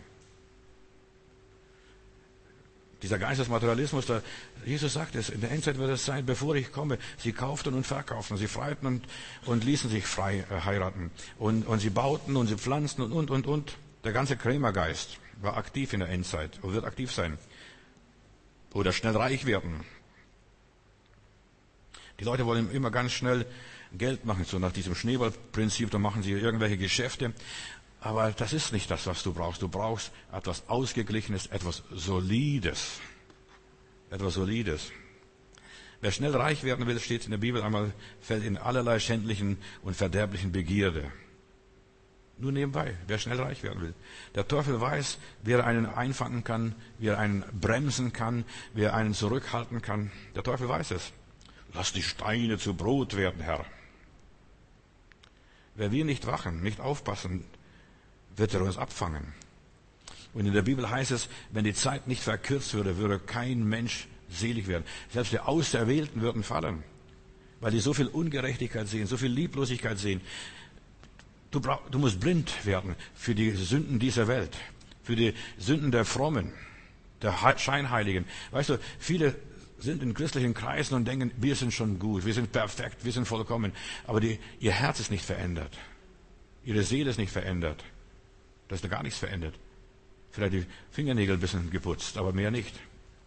Dieser Geist des Materialismus, der, Jesus sagt es, in der Endzeit wird es sein, bevor ich komme. Sie kauften und verkauften, sie freiten und, und ließen sich frei äh, heiraten. Und, und sie bauten und sie pflanzten und, und, und, und. Der ganze Krämergeist war aktiv in der Endzeit und wird aktiv sein. Oder schnell reich werden. Die Leute wollen immer ganz schnell Geld machen, so nach diesem Schneeballprinzip, da machen sie irgendwelche Geschäfte. Aber das ist nicht das, was du brauchst. Du brauchst etwas Ausgeglichenes, etwas Solides. Etwas Solides. Wer schnell reich werden will, steht in der Bibel einmal, fällt in allerlei schändlichen und verderblichen Begierde. Nur nebenbei, wer schnell reich werden will. Der Teufel weiß, wie er einen einfangen kann, wie er einen bremsen kann, wie er einen zurückhalten kann. Der Teufel weiß es. Lass die Steine zu Brot werden, Herr. Wer wir nicht wachen, nicht aufpassen, wird er uns abfangen. Und in der Bibel heißt es, wenn die Zeit nicht verkürzt würde, würde kein Mensch selig werden. Selbst die Auserwählten würden fallen, weil die so viel Ungerechtigkeit sehen, so viel Lieblosigkeit sehen. Du, brauch, du musst blind werden für die Sünden dieser Welt, für die Sünden der Frommen, der Scheinheiligen. Weißt du, viele sind in christlichen Kreisen und denken, wir sind schon gut, wir sind perfekt, wir sind vollkommen. Aber die, ihr Herz ist nicht verändert. Ihre Seele ist nicht verändert. Da ist da gar nichts verändert. Vielleicht die Fingernägel ein bisschen geputzt, aber mehr nicht.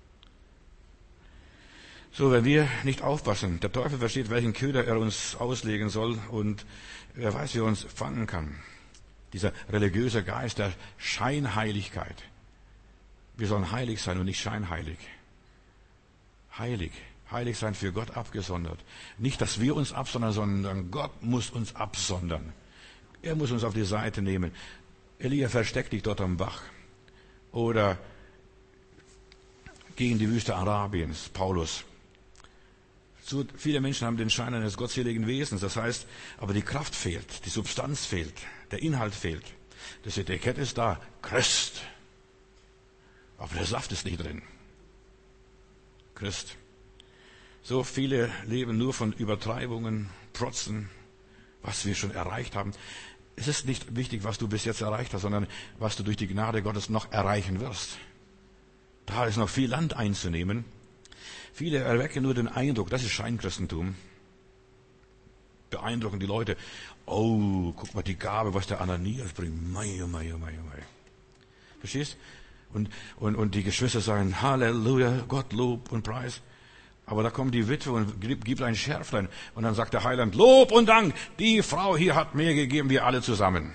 So, wenn wir nicht aufpassen, der Teufel versteht, welchen Köder er uns auslegen soll und wer weiß, wie er uns fangen kann. Dieser religiöse Geist der Scheinheiligkeit. Wir sollen heilig sein und nicht scheinheilig. Heilig. Heilig sein für Gott abgesondert. Nicht, dass wir uns absondern, sondern Gott muss uns absondern. Er muss uns auf die Seite nehmen. Elia, versteck dich dort am Bach. Oder geh in die Wüste Arabiens, Paulus. So viele Menschen haben den Schein eines gottseligen Wesens. Das heißt, aber die Kraft fehlt, die Substanz fehlt, der Inhalt fehlt. Das Etikett ist da, Christ. Aber der Saft ist nicht drin. Christ. So viele leben nur von Übertreibungen, Protzen, was wir schon erreicht haben. Es ist nicht wichtig, was du bis jetzt erreicht hast, sondern was du durch die Gnade Gottes noch erreichen wirst. Da ist noch viel Land einzunehmen. Viele erwecken nur den Eindruck, das ist Scheinchristentum. Beeindrucken die Leute. Oh, guck mal die Gabe, was der Ananias bringt. Mei, mei, mei, mei. Verstehst? Und, und, und die Geschwister sagen, Halleluja, Gott Lob und Preis. Aber da kommt die Witwe und gibt ein Schärflein. Und dann sagt der Heiland, Lob und Dank, die Frau hier hat mehr gegeben, wir alle zusammen.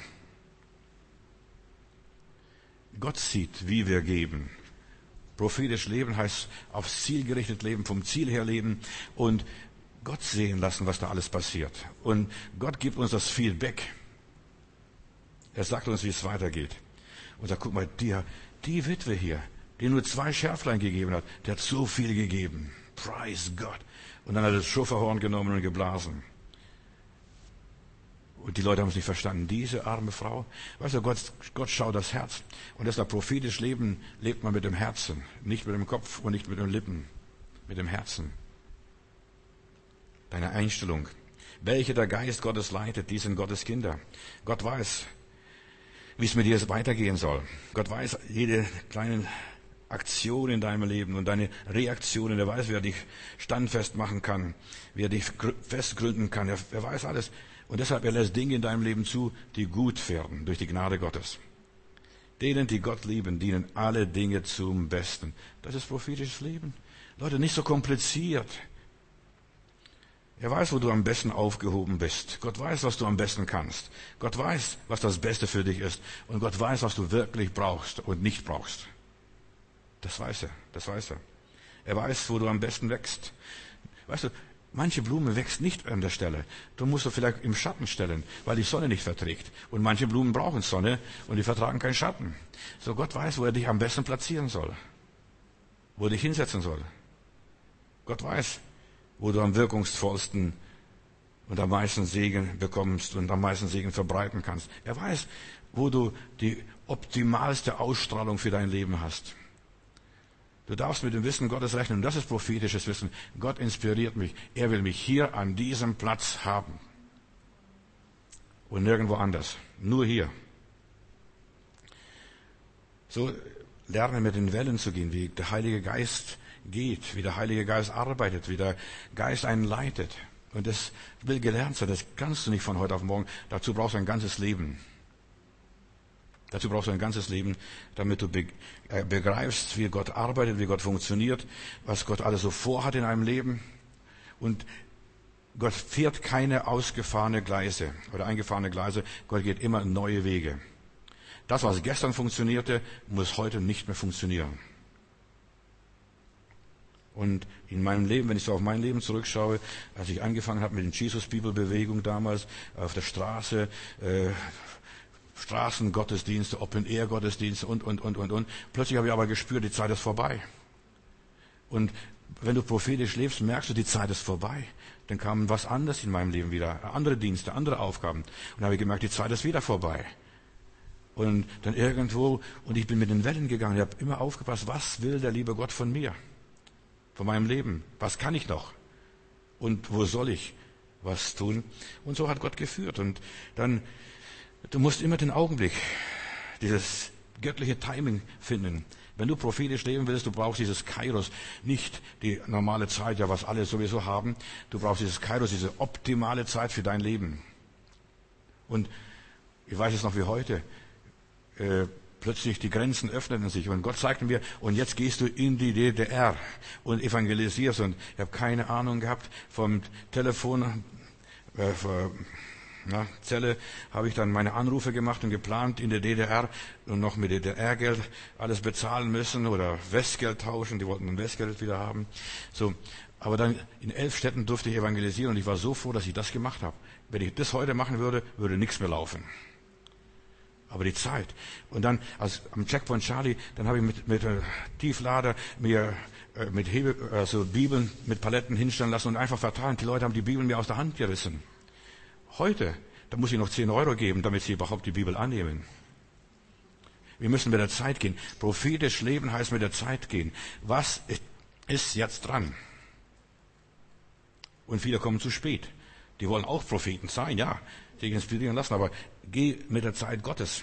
Gott sieht, wie wir geben. Prophetisch leben heißt aufs Ziel gerichtet leben, vom Ziel her leben und Gott sehen lassen, was da alles passiert. Und Gott gibt uns das Feedback. Er sagt uns, wie es weitergeht. Und sagt, guck mal, die, die Witwe hier, die nur zwei Schärflein gegeben hat, der hat so viel gegeben. Preis Gott. Und dann hat er das Schofferhorn genommen und geblasen. Und die Leute haben es nicht verstanden. Diese arme Frau. Weißt du, Gott, Gott schaut das Herz. Und deshalb prophetisch leben, lebt man mit dem Herzen. Nicht mit dem Kopf und nicht mit den Lippen. Mit dem Herzen. Deine Einstellung. Welche der Geist Gottes leitet, die sind Gottes Kinder. Gott weiß, wie es mit dir weitergehen soll. Gott weiß jede kleine Aktion in deinem Leben und deine Reaktionen. Er weiß, wie er dich standfest machen kann, wie er dich festgründen kann. Er, er weiß alles. Und deshalb, er lässt Dinge in deinem Leben zu, die gut werden durch die Gnade Gottes. Denen, die Gott lieben, dienen alle Dinge zum Besten. Das ist prophetisches Leben. Leute, nicht so kompliziert. Er weiß, wo du am besten aufgehoben bist. Gott weiß, was du am besten kannst. Gott weiß, was das Beste für dich ist. Und Gott weiß, was du wirklich brauchst und nicht brauchst. Das weiß er, das weiß er. Er weiß, wo du am besten wächst. Weißt du, Manche Blume wächst nicht an der Stelle. Du musst du vielleicht im Schatten stellen, weil die Sonne nicht verträgt. Und manche Blumen brauchen Sonne und die vertragen keinen Schatten. So Gott weiß, wo er dich am besten platzieren soll. Wo er dich hinsetzen soll. Gott weiß, wo du am wirkungsvollsten und am meisten Segen bekommst und am meisten Segen verbreiten kannst. Er weiß, wo du die optimalste Ausstrahlung für dein Leben hast. Du darfst mit dem Wissen Gottes rechnen. Und das ist prophetisches Wissen. Gott inspiriert mich. Er will mich hier an diesem Platz haben. Und nirgendwo anders. Nur hier. So lerne mit den Wellen zu gehen, wie der Heilige Geist geht, wie der Heilige Geist arbeitet, wie der Geist einen leitet. Und das will gelernt sein. Das kannst du nicht von heute auf morgen. Dazu brauchst du ein ganzes Leben. Dazu brauchst du ein ganzes Leben, damit du begreifst, wie Gott arbeitet, wie Gott funktioniert, was Gott alles so vorhat in einem Leben. Und Gott fährt keine ausgefahrene Gleise oder eingefahrene Gleise. Gott geht immer neue Wege. Das, was gestern funktionierte, muss heute nicht mehr funktionieren. Und in meinem Leben, wenn ich so auf mein Leben zurückschaue, als ich angefangen habe mit den Jesus-People-Bewegung damals, auf der Straße, äh, Straßengottesdienste, Open-Air-Gottesdienste und, und, und, und, und. Plötzlich habe ich aber gespürt, die Zeit ist vorbei. Und wenn du prophetisch lebst, merkst du, die Zeit ist vorbei. Dann kam was anderes in meinem Leben wieder, andere Dienste, andere Aufgaben. Und dann habe ich gemerkt, die Zeit ist wieder vorbei. Und dann irgendwo, und ich bin mit den Wellen gegangen, ich habe immer aufgepasst, was will der liebe Gott von mir, von meinem Leben, was kann ich noch und wo soll ich was tun. Und so hat Gott geführt. Und dann, du musst immer den Augenblick, dieses göttliche Timing finden. Wenn du prophetisch leben willst, du brauchst dieses Kairos, nicht die normale Zeit, ja was alle sowieso haben. Du brauchst dieses Kairos, diese optimale Zeit für dein Leben. Und ich weiß es noch wie heute, äh, plötzlich die Grenzen öffneten sich und Gott sagte mir, und jetzt gehst du in die D D R und evangelisierst. Und ich habe keine Ahnung gehabt vom Telefon, äh, vor, Na, Zelle habe ich dann meine Anrufe gemacht und geplant in der D D R und noch mit D D R-Geld alles bezahlen müssen oder Westgeld tauschen. Die wollten ein Westgeld wieder haben. So, aber dann in elf Städten durfte ich evangelisieren und ich war so froh, dass ich das gemacht habe. Wenn ich das heute machen würde, würde nichts mehr laufen. Aber die Zeit. Und dann als am Checkpoint Charlie, dann habe ich mit, mit äh, Tieflader mir äh, mit Hebe, also Bibeln mit Paletten hinstellen lassen und einfach verteilen. Die Leute haben die Bibeln mir aus der Hand gerissen. Heute, da muss ich noch zehn Euro geben, damit sie überhaupt die Bibel annehmen. Wir müssen mit der Zeit gehen. Prophetisch leben heißt mit der Zeit gehen. Was ist jetzt dran? Und viele kommen zu spät. Die wollen auch Propheten sein, ja, sich inspirieren lassen, aber geh mit der Zeit Gottes.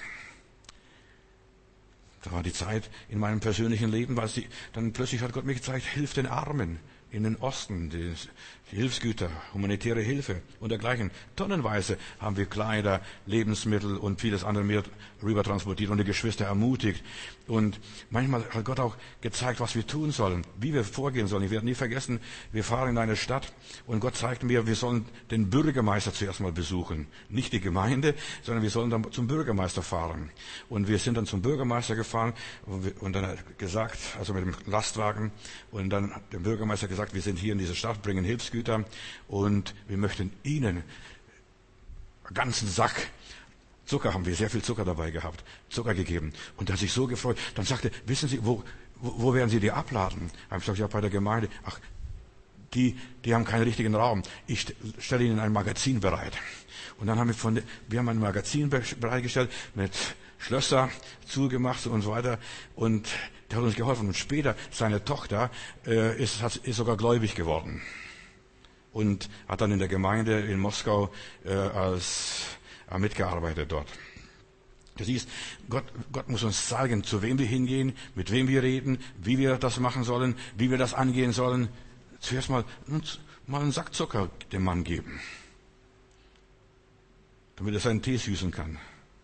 Da war die Zeit in meinem persönlichen Leben, weil sie, dann plötzlich hat Gott mir gezeigt, hilf den Armen in den Osten, die, die Hilfsgüter, humanitäre Hilfe und dergleichen. Tonnenweise haben wir Kleider, Lebensmittel und vieles andere mehr rüber transportiert und die Geschwister ermutigt. Und manchmal hat Gott auch gezeigt, was wir tun sollen, wie wir vorgehen sollen. Ich werde nie vergessen, wir fahren in eine Stadt und Gott zeigte mir, wir sollen den Bürgermeister zuerst mal besuchen. Nicht die Gemeinde, sondern wir sollen dann zum Bürgermeister fahren. Und wir sind dann zum Bürgermeister gefahren und dann hat er gesagt, also mit dem Lastwagen, und dann hat der Bürgermeister gesagt, wir sind hier in dieser Stadt, bringen Hilfsgüter und wir möchten Ihnen einen ganzen Sack Zucker, haben wir sehr viel Zucker dabei gehabt, Zucker gegeben. Und er hat sich so gefreut. Dann sagte er, wissen Sie, wo, wo, wo werden Sie die abladen? Habe ich gesagt, ja, bei der Gemeinde. Ach, die, die haben keinen richtigen Raum. Ich stelle Ihnen ein Magazin bereit. Und dann haben wir von, wir haben ein Magazin bereitgestellt mit Schlösser zugemacht und so weiter. Und der hat uns geholfen. Und später, seine Tochter äh, ist, hat, ist sogar gläubig geworden. Und hat dann in der Gemeinde in Moskau äh, als äh, mitgearbeitet dort. Du siehst, Gott, Gott muss uns sagen, zu wem wir hingehen, mit wem wir reden, wie wir das machen sollen, wie wir das angehen sollen. Zuerst mal, mal einen Sack Zucker dem Mann geben, damit er seinen Tee süßen kann.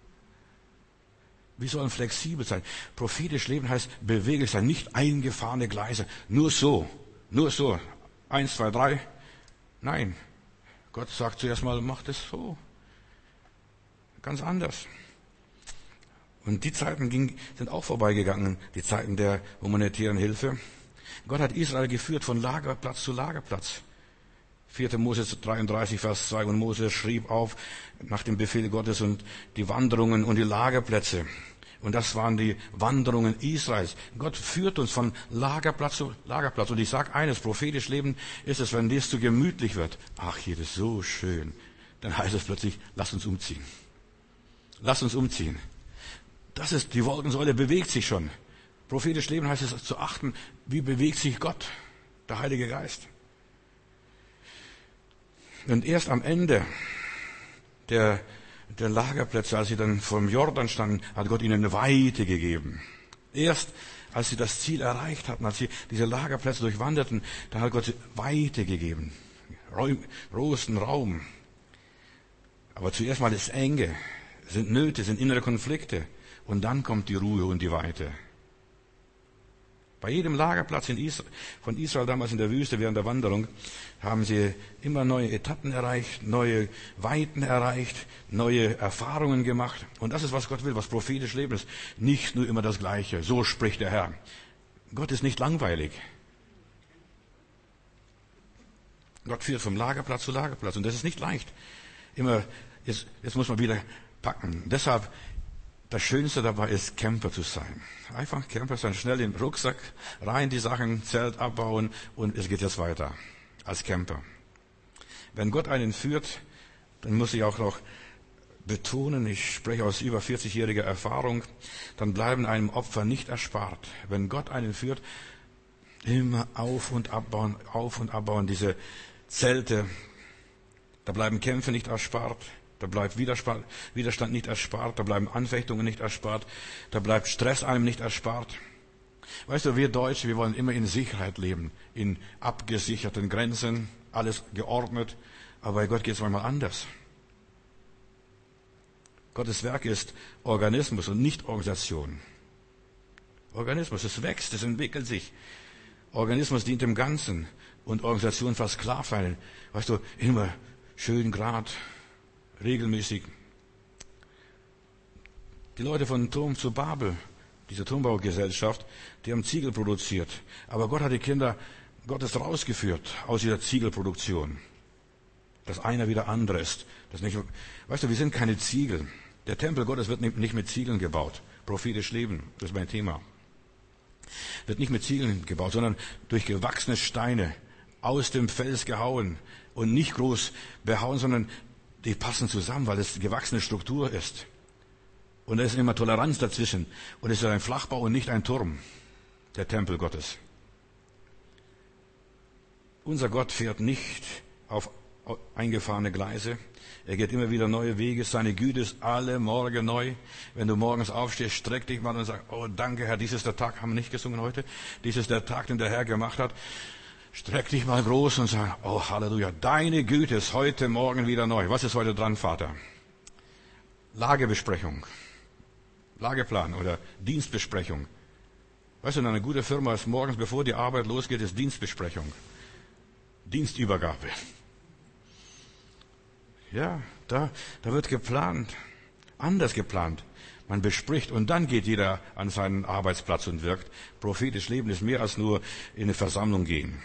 Wir sollen flexibel sein. Prophetisch leben heißt beweglich sein, nicht eingefahrene Gleise. Nur so, nur so. Eins, zwei, drei. Nein. Gott sagt zuerst mal, mach das so. Ganz anders. Und die Zeiten ging, sind auch vorbeigegangen, die Zeiten der humanitären Hilfe. Gott hat Israel geführt von Lagerplatz zu Lagerplatz. vierte Mose dreiunddreißig, Vers zwei. Und Mose schrieb auf, nach dem Befehl Gottes, und die Wanderungen und die Lagerplätze. Und das waren die Wanderungen Israels. Gott führt uns von Lagerplatz zu Lagerplatz. Und ich sage eines, prophetisch leben ist es, wenn das zu gemütlich wird. Ach, hier ist so schön. Dann heißt es plötzlich, lass uns umziehen. Lass uns umziehen. Das ist, die Wolkensäule bewegt sich schon. Prophetisch leben heißt es zu achten, wie bewegt sich Gott, der Heilige Geist. Und erst am Ende der, der Lagerplätze, als sie dann vor dem Jordan standen, hat Gott ihnen Weite gegeben. Erst als sie das Ziel erreicht hatten, als sie diese Lagerplätze durchwanderten, da hat Gott Weite gegeben. Großen Raum. Aber zuerst mal ist Enge, sind Nöte, sind innere Konflikte. Und dann kommt die Ruhe und die Weite. Bei jedem Lagerplatz in Israel, von Israel damals in der Wüste während der Wanderung haben sie immer neue Etappen erreicht, neue Weiten erreicht, neue Erfahrungen gemacht. Und das ist, was Gott will, was prophetisch Leben ist. Nicht nur immer das Gleiche. So spricht der Herr. Gott ist nicht langweilig. Gott führt vom Lagerplatz zu Lagerplatz. Und das ist nicht leicht. Immer, jetzt, jetzt muss man wieder packen. Deshalb, das Schönste dabei ist, Camper zu sein. Einfach Camper sein, schnell in den Rucksack rein, die Sachen, Zelt abbauen und es geht jetzt weiter. Als Camper. Wenn Gott einen führt, dann muss ich auch noch betonen, ich spreche aus über vierzigjähriger Erfahrung, dann bleiben einem Opfer nicht erspart. Wenn Gott einen führt, immer auf und abbauen, auf und abbauen, diese Zelte, da bleiben Kämpfe nicht erspart. Da bleibt Widerstand nicht erspart, da bleiben Anfechtungen nicht erspart, da bleibt Stress einem nicht erspart. Weißt du, wir Deutsche, wir wollen immer in Sicherheit leben, in abgesicherten Grenzen, alles geordnet, aber bei Gott geht es manchmal anders. Gottes Werk ist Organismus und nicht Organisation. Organismus, es wächst, es entwickelt sich. Organismus dient dem Ganzen und Organisation versklavt einen. Weißt du, immer schön grad, regelmäßig. Die Leute von Turm zu Babel, diese Turmbaugesellschaft, die haben Ziegel produziert. Aber Gott hat die Kinder Gottes rausgeführt aus dieser Ziegelproduktion. Das einer wieder andere ist. Das nicht, weißt du, wir sind keine Ziegel. Der Tempel Gottes wird nicht mit Ziegeln gebaut. Prophetisch leben, das ist mein Thema. Wird nicht mit Ziegeln gebaut, sondern durch gewachsene Steine aus dem Fels gehauen und nicht groß behauen, sondern die passen zusammen, weil es gewachsene Struktur ist. Und da ist immer Toleranz dazwischen. Und es ist ein Flachbau und nicht ein Turm, der Tempel Gottes. Unser Gott fährt nicht auf eingefahrene Gleise. Er geht immer wieder neue Wege. Seine Güte ist alle Morgen neu. Wenn du morgens aufstehst, streck dich mal und sag, oh danke Herr, dies ist der Tag, haben wir nicht gesungen heute, dies ist der Tag, den der Herr gemacht hat. Streck dich mal groß und sag, oh Halleluja, deine Güte ist heute Morgen wieder neu. Was ist heute dran, Vater? Lagebesprechung, Lageplan oder Dienstbesprechung. Weißt du, in einer guten Firma ist morgens, bevor die Arbeit losgeht, ist Dienstbesprechung. Dienstübergabe. Ja, da, da wird geplant, anders geplant. Man bespricht und dann geht jeder an seinen Arbeitsplatz und wirkt. Prophetisch leben ist mehr als nur in eine Versammlung gehen.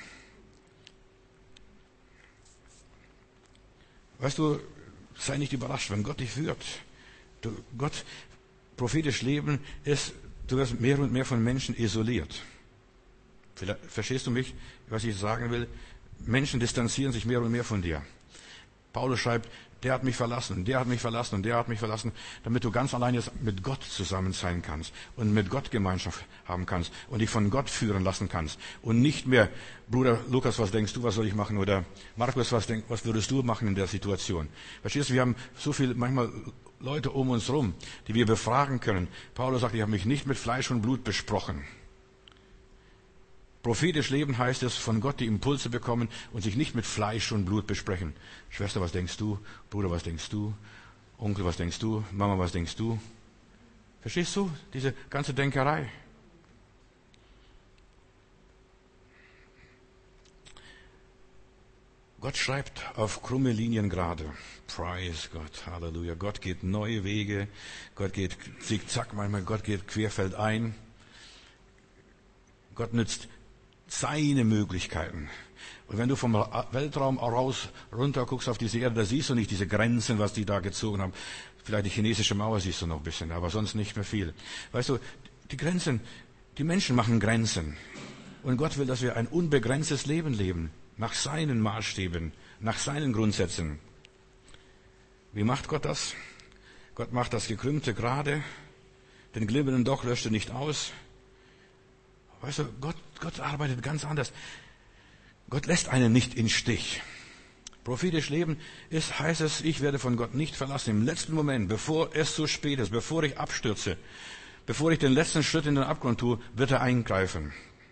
Weißt du, sei nicht überrascht, wenn Gott dich führt. Du, Gott, prophetisch leben ist, du wirst mehr und mehr von Menschen isoliert. Vielleicht, verstehst du mich, was ich sagen will? Menschen distanzieren sich mehr und mehr von dir. Paulus schreibt, der hat mich verlassen, der hat mich verlassen und der hat mich verlassen, damit du ganz allein jetzt mit Gott zusammen sein kannst und mit Gott Gemeinschaft haben kannst und dich von Gott führen lassen kannst und nicht mehr, Bruder Lukas, was denkst du, was soll ich machen, oder Markus, was, denk, was würdest du machen in der Situation? Verstehst du, wir haben so viel, manchmal Leute um uns rum, die wir befragen können. Paulus sagt, ich habe mich nicht mit Fleisch und Blut besprochen. Prophetisch leben heißt es, von Gott die Impulse bekommen und sich nicht mit Fleisch und Blut besprechen. Schwester, was denkst du? Bruder, was denkst du? Onkel, was denkst du? Mama, was denkst du? Verstehst du? Diese ganze Denkerei. Gott schreibt auf krumme Linien gerade. Praise Gott, Halleluja. Gott geht neue Wege. Gott geht zickzack manchmal. Gott geht querfeldein. Gott nützt seine Möglichkeiten. Und wenn du vom Weltraum raus runter guckst auf diese Erde, da siehst du nicht diese Grenzen, was die da gezogen haben. Vielleicht die chinesische Mauer siehst du noch ein bisschen, aber sonst nicht mehr viel. Weißt du, die Grenzen, die Menschen machen Grenzen. Und Gott will, dass wir ein unbegrenztes Leben leben, nach seinen Maßstäben, nach seinen Grundsätzen. Wie macht Gott das? Gott macht das Gekrümmte gerade, den glimmenden Docht löscht er nicht aus. Weißt du, Gott, Gott arbeitet ganz anders. Gott lässt einen nicht in Stich. Prophetisch leben ist, heißt es, ich werde von Gott nicht verlassen. Im letzten Moment, bevor es zu spät ist, bevor ich abstürze, bevor ich den letzten Schritt in den Abgrund tue, wird er eingreifen.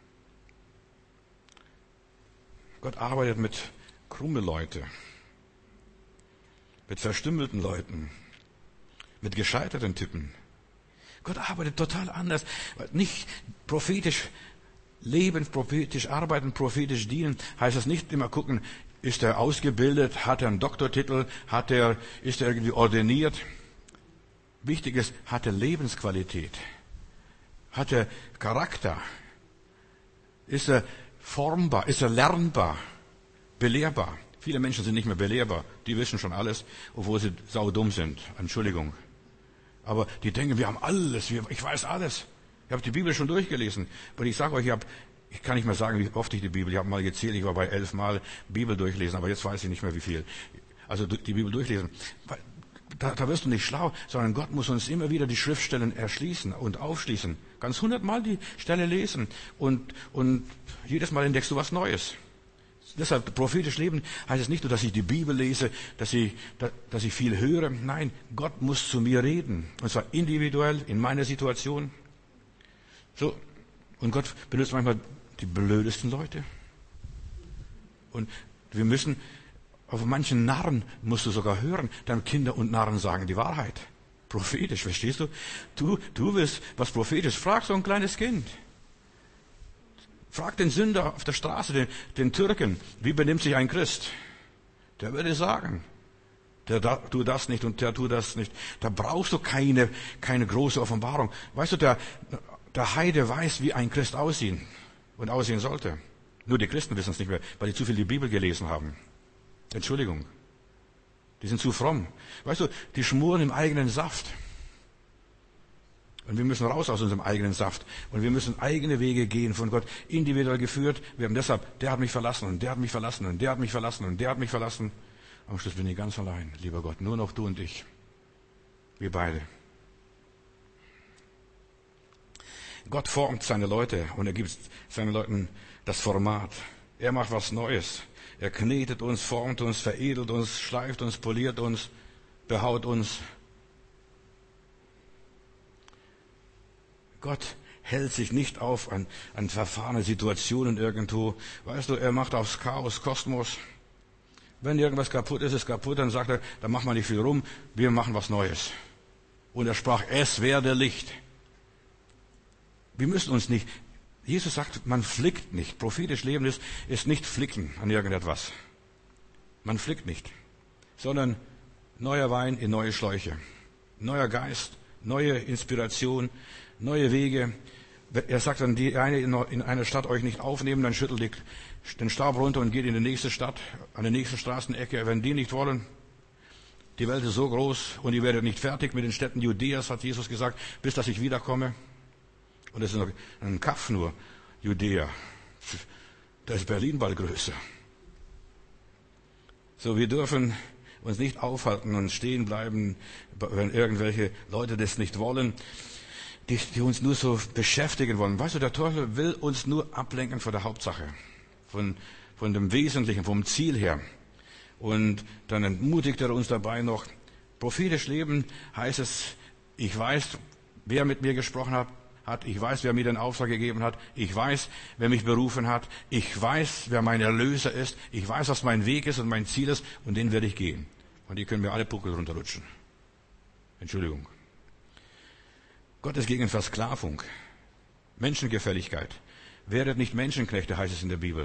Gott arbeitet mit krumme Leute, mit verstümmelten Leuten, mit gescheiterten Typen. Gott arbeitet total anders. Nicht prophetisch leben, prophetisch arbeiten, prophetisch dienen, heißt es nicht immer gucken, ist er ausgebildet, hat er einen Doktortitel, hat er, ist er irgendwie ordiniert. Wichtig ist, hat er Lebensqualität, hat er Charakter, ist er formbar, ist er lernbar, belehrbar. Viele Menschen sind nicht mehr belehrbar, die wissen schon alles, obwohl sie saudumm sind. Entschuldigung. Aber die denken, wir haben alles, ich weiß alles. Ich habe die Bibel schon durchgelesen. Aber ich sage euch, ich, hab, ich kann nicht mehr sagen, wie oft ich die Bibel, ich habe mal gezählt, ich war bei elf Mal Bibel durchlesen, aber jetzt weiß ich nicht mehr, wie viel. Also die Bibel durchlesen. Da, da wirst du nicht schlau, sondern Gott muss uns immer wieder die Schriftstellen erschließen und aufschließen. Ganz hundertmal die Stelle lesen und, und jedes Mal entdeckst du was Neues. Deshalb prophetisch leben heißt es nicht nur, dass ich die Bibel lese, dass ich, dass ich viel höre. Nein, Gott muss zu mir reden. Und zwar individuell in meiner Situation. So. Und Gott benutzt manchmal die blödesten Leute. Und wir müssen, auf manchen Narren musst du sogar hören, dann Kinder und Narren sagen die Wahrheit. Prophetisch, verstehst du? Du, du willst was prophetisch. Frag so ein kleines Kind. Frag den Sünder auf der Straße, den, den Türken, wie benimmt sich ein Christ? Der würde sagen, der da, tut das nicht und der tut das nicht. Da brauchst du keine, keine große Offenbarung. Weißt du, der, der Heide weiß, wie ein Christ aussehen und aussehen sollte. Nur die Christen wissen es nicht mehr, weil die zu viel die Bibel gelesen haben. Entschuldigung. Die sind zu fromm. Weißt du, die schmoren im eigenen Saft. Und wir müssen raus aus unserem eigenen Saft. Und wir müssen eigene Wege gehen von Gott, individuell geführt. Wir haben deshalb, der hat mich verlassen und der hat mich verlassen und der hat mich verlassen und der hat mich verlassen. Am Schluss bin ich ganz allein, lieber Gott. Nur noch du und ich. Wir beide. Gott formt seine Leute und er gibt seinen Leuten das Format. Er macht was Neues. Er knetet uns, formt uns, veredelt uns, schleift uns, poliert uns, behaut uns. Gott hält sich nicht auf an, an verfahrene Situationen irgendwo. Weißt du, er macht aufs Chaos, Kosmos. Wenn irgendwas kaputt ist, ist kaputt, dann sagt er, da macht man nicht viel rum, wir machen was Neues. Und er sprach, es werde Licht. Wir müssen uns nicht, Jesus sagt, man flickt nicht. Prophetisch Leben ist, ist nicht flicken an irgendetwas. Man flickt nicht, sondern neuer Wein in neue Schläuche. Neuer Geist, neue Inspiration, neue Wege. Er sagt dann, die eine in einer Stadt euch nicht aufnehmen, dann schüttelt den Stab runter und geht in die nächste Stadt, an der nächsten Straßenecke. Wenn die nicht wollen, die Welt ist so groß und ihr werdet nicht fertig mit den Städten Judäas, hat Jesus gesagt, bis dass ich wiederkomme. Und das ist noch ein Kaff nur, Judäa. Da ist Berlin bald größer. So, wir dürfen uns nicht aufhalten und stehen bleiben, wenn irgendwelche Leute das nicht wollen, die, die uns nur so beschäftigen wollen. Weißt du, der Teufel will uns nur ablenken von der Hauptsache, von, von dem Wesentlichen, vom Ziel her. Und dann entmutigt er uns dabei noch. Prophetisch leben heißt es, ich weiß, wer mit mir gesprochen hat, hat, ich weiß, wer mir den Auftrag gegeben hat, ich weiß, wer mich berufen hat, ich weiß, wer mein Erlöser ist, ich weiß, was mein Weg ist und mein Ziel ist und den werde ich gehen. Und die können mir alle Buckel runterrutschen. Entschuldigung. Gott ist gegen Versklavung, Menschengefälligkeit. Werdet nicht Menschenknechte, heißt es in der Bibel.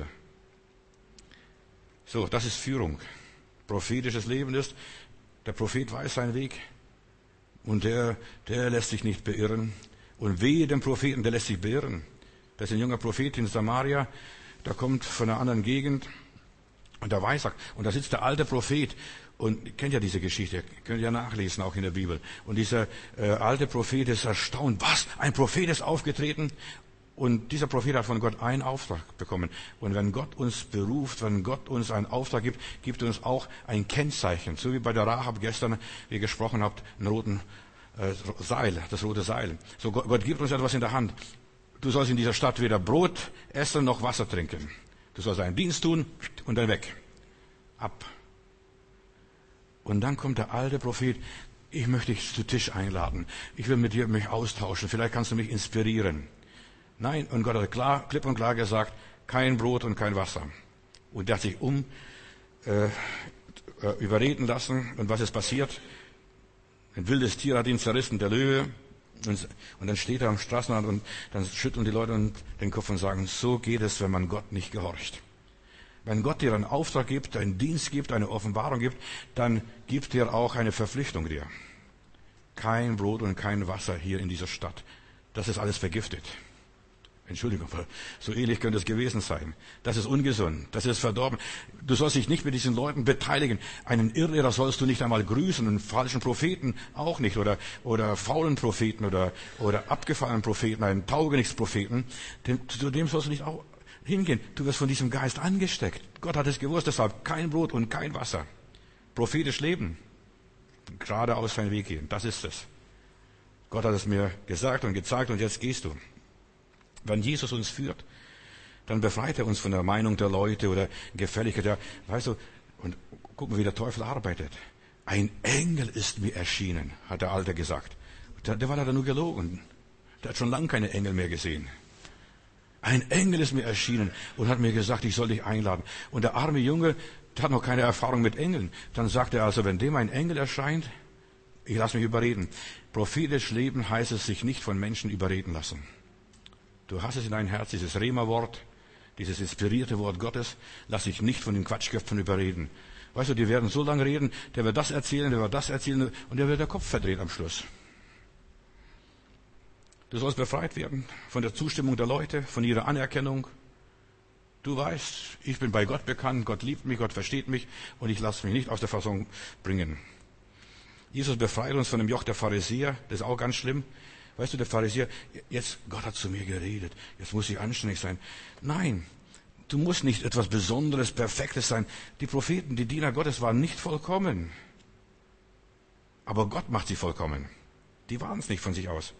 So, das ist Führung. Prophetisches Leben ist, der Prophet weiß seinen Weg und der, der lässt sich nicht beirren. Und wehe dem Propheten, der lässt sich beirren. Das ist ein junger Prophet in Samaria, der kommt von einer anderen Gegend und der Weissagt. Und da sitzt der alte Prophet und ihr kennt ja diese Geschichte, könnt ihr ja nachlesen, auch in der Bibel. Und dieser äh, alte Prophet ist erstaunt. Was? Ein Prophet ist aufgetreten? Und dieser Prophet hat von Gott einen Auftrag bekommen. Und wenn Gott uns beruft, wenn Gott uns einen Auftrag gibt, gibt er uns auch ein Kennzeichen. So wie bei der Rahab gestern, wie ihr gesprochen habt, einen roten äh, Seil, das rote Seil. So Gott, Gott gibt uns etwas in der Hand. Du sollst in dieser Stadt weder Brot essen noch Wasser trinken. Du sollst einen Dienst tun und dann weg. Ab. Und dann kommt der alte Prophet. Ich möchte dich zu Tisch einladen. Ich will mit dir mich austauschen. Vielleicht kannst du mich inspirieren. Nein, und Gott hat klar, klipp und klar gesagt, kein Brot und kein Wasser. Und der hat sich um äh, überreden lassen. Und was ist passiert? Ein wildes Tier hat ihn zerrissen, der Löwe. Und, und dann steht er am Straßenrand und dann schütteln die Leute den Kopf und sagen, so geht es, wenn man Gott nicht gehorcht. Wenn Gott dir einen Auftrag gibt, einen Dienst gibt, eine Offenbarung gibt, dann gibt er auch eine Verpflichtung dir. Kein Brot und kein Wasser hier in dieser Stadt. Das ist alles vergiftet. Entschuldigung, aber so ähnlich könnte es gewesen sein. Das ist ungesund, das ist verdorben. Du sollst dich nicht mit diesen Leuten beteiligen. Einen Irrlehrer sollst du nicht einmal grüßen, einen falschen Propheten auch nicht, oder, oder faulen Propheten, oder, oder abgefallenen Propheten, einen Taugenichts-Propheten. Zu dem sollst du nicht auch hingehen. Du wirst von diesem Geist angesteckt. Gott hat es gewusst, deshalb kein Brot und kein Wasser. Prophetisch leben. Geradeaus seinen Weg gehen. Das ist es. Gott hat es mir gesagt und gezeigt und jetzt gehst du. Wenn Jesus uns führt, dann befreit er uns von der Meinung der Leute oder Gefälligkeit. Ja, weißt du, und guck mal, wie der Teufel arbeitet. Ein Engel ist mir erschienen, hat der Alte gesagt. Der, der war da nur gelogen. Der hat schon lange keine Engel mehr gesehen. Ein Engel ist mir erschienen und hat mir gesagt, ich soll dich einladen. Und der arme Junge, der hat noch keine Erfahrung mit Engeln. Dann sagt er also, wenn dem ein Engel erscheint, ich lasse mich überreden. Prophetisch leben heißt es, sich nicht von Menschen überreden lassen. Du hast es in dein Herz, dieses Rema-Wort, dieses inspirierte Wort Gottes, lass dich nicht von den Quatschköpfen überreden. Weißt du, die werden so lange reden, der wird das erzählen, der wird das erzählen und der wird der Kopf verdreht am Schluss. Du sollst befreit werden von der Zustimmung der Leute, von ihrer Anerkennung. Du weißt, ich bin bei Gott bekannt, Gott liebt mich, Gott versteht mich und ich lasse mich nicht aus der Fassung bringen. Jesus befreit uns von dem Joch der Pharisäer, das ist auch ganz schlimm. Weißt du, der Pharisäer, jetzt, Gott hat zu mir geredet, jetzt muss ich anständig sein. Nein, du musst nicht etwas Besonderes, Perfektes sein. Die Propheten, die Diener Gottes waren nicht vollkommen. Aber Gott macht sie vollkommen. Die waren es nicht von sich aus.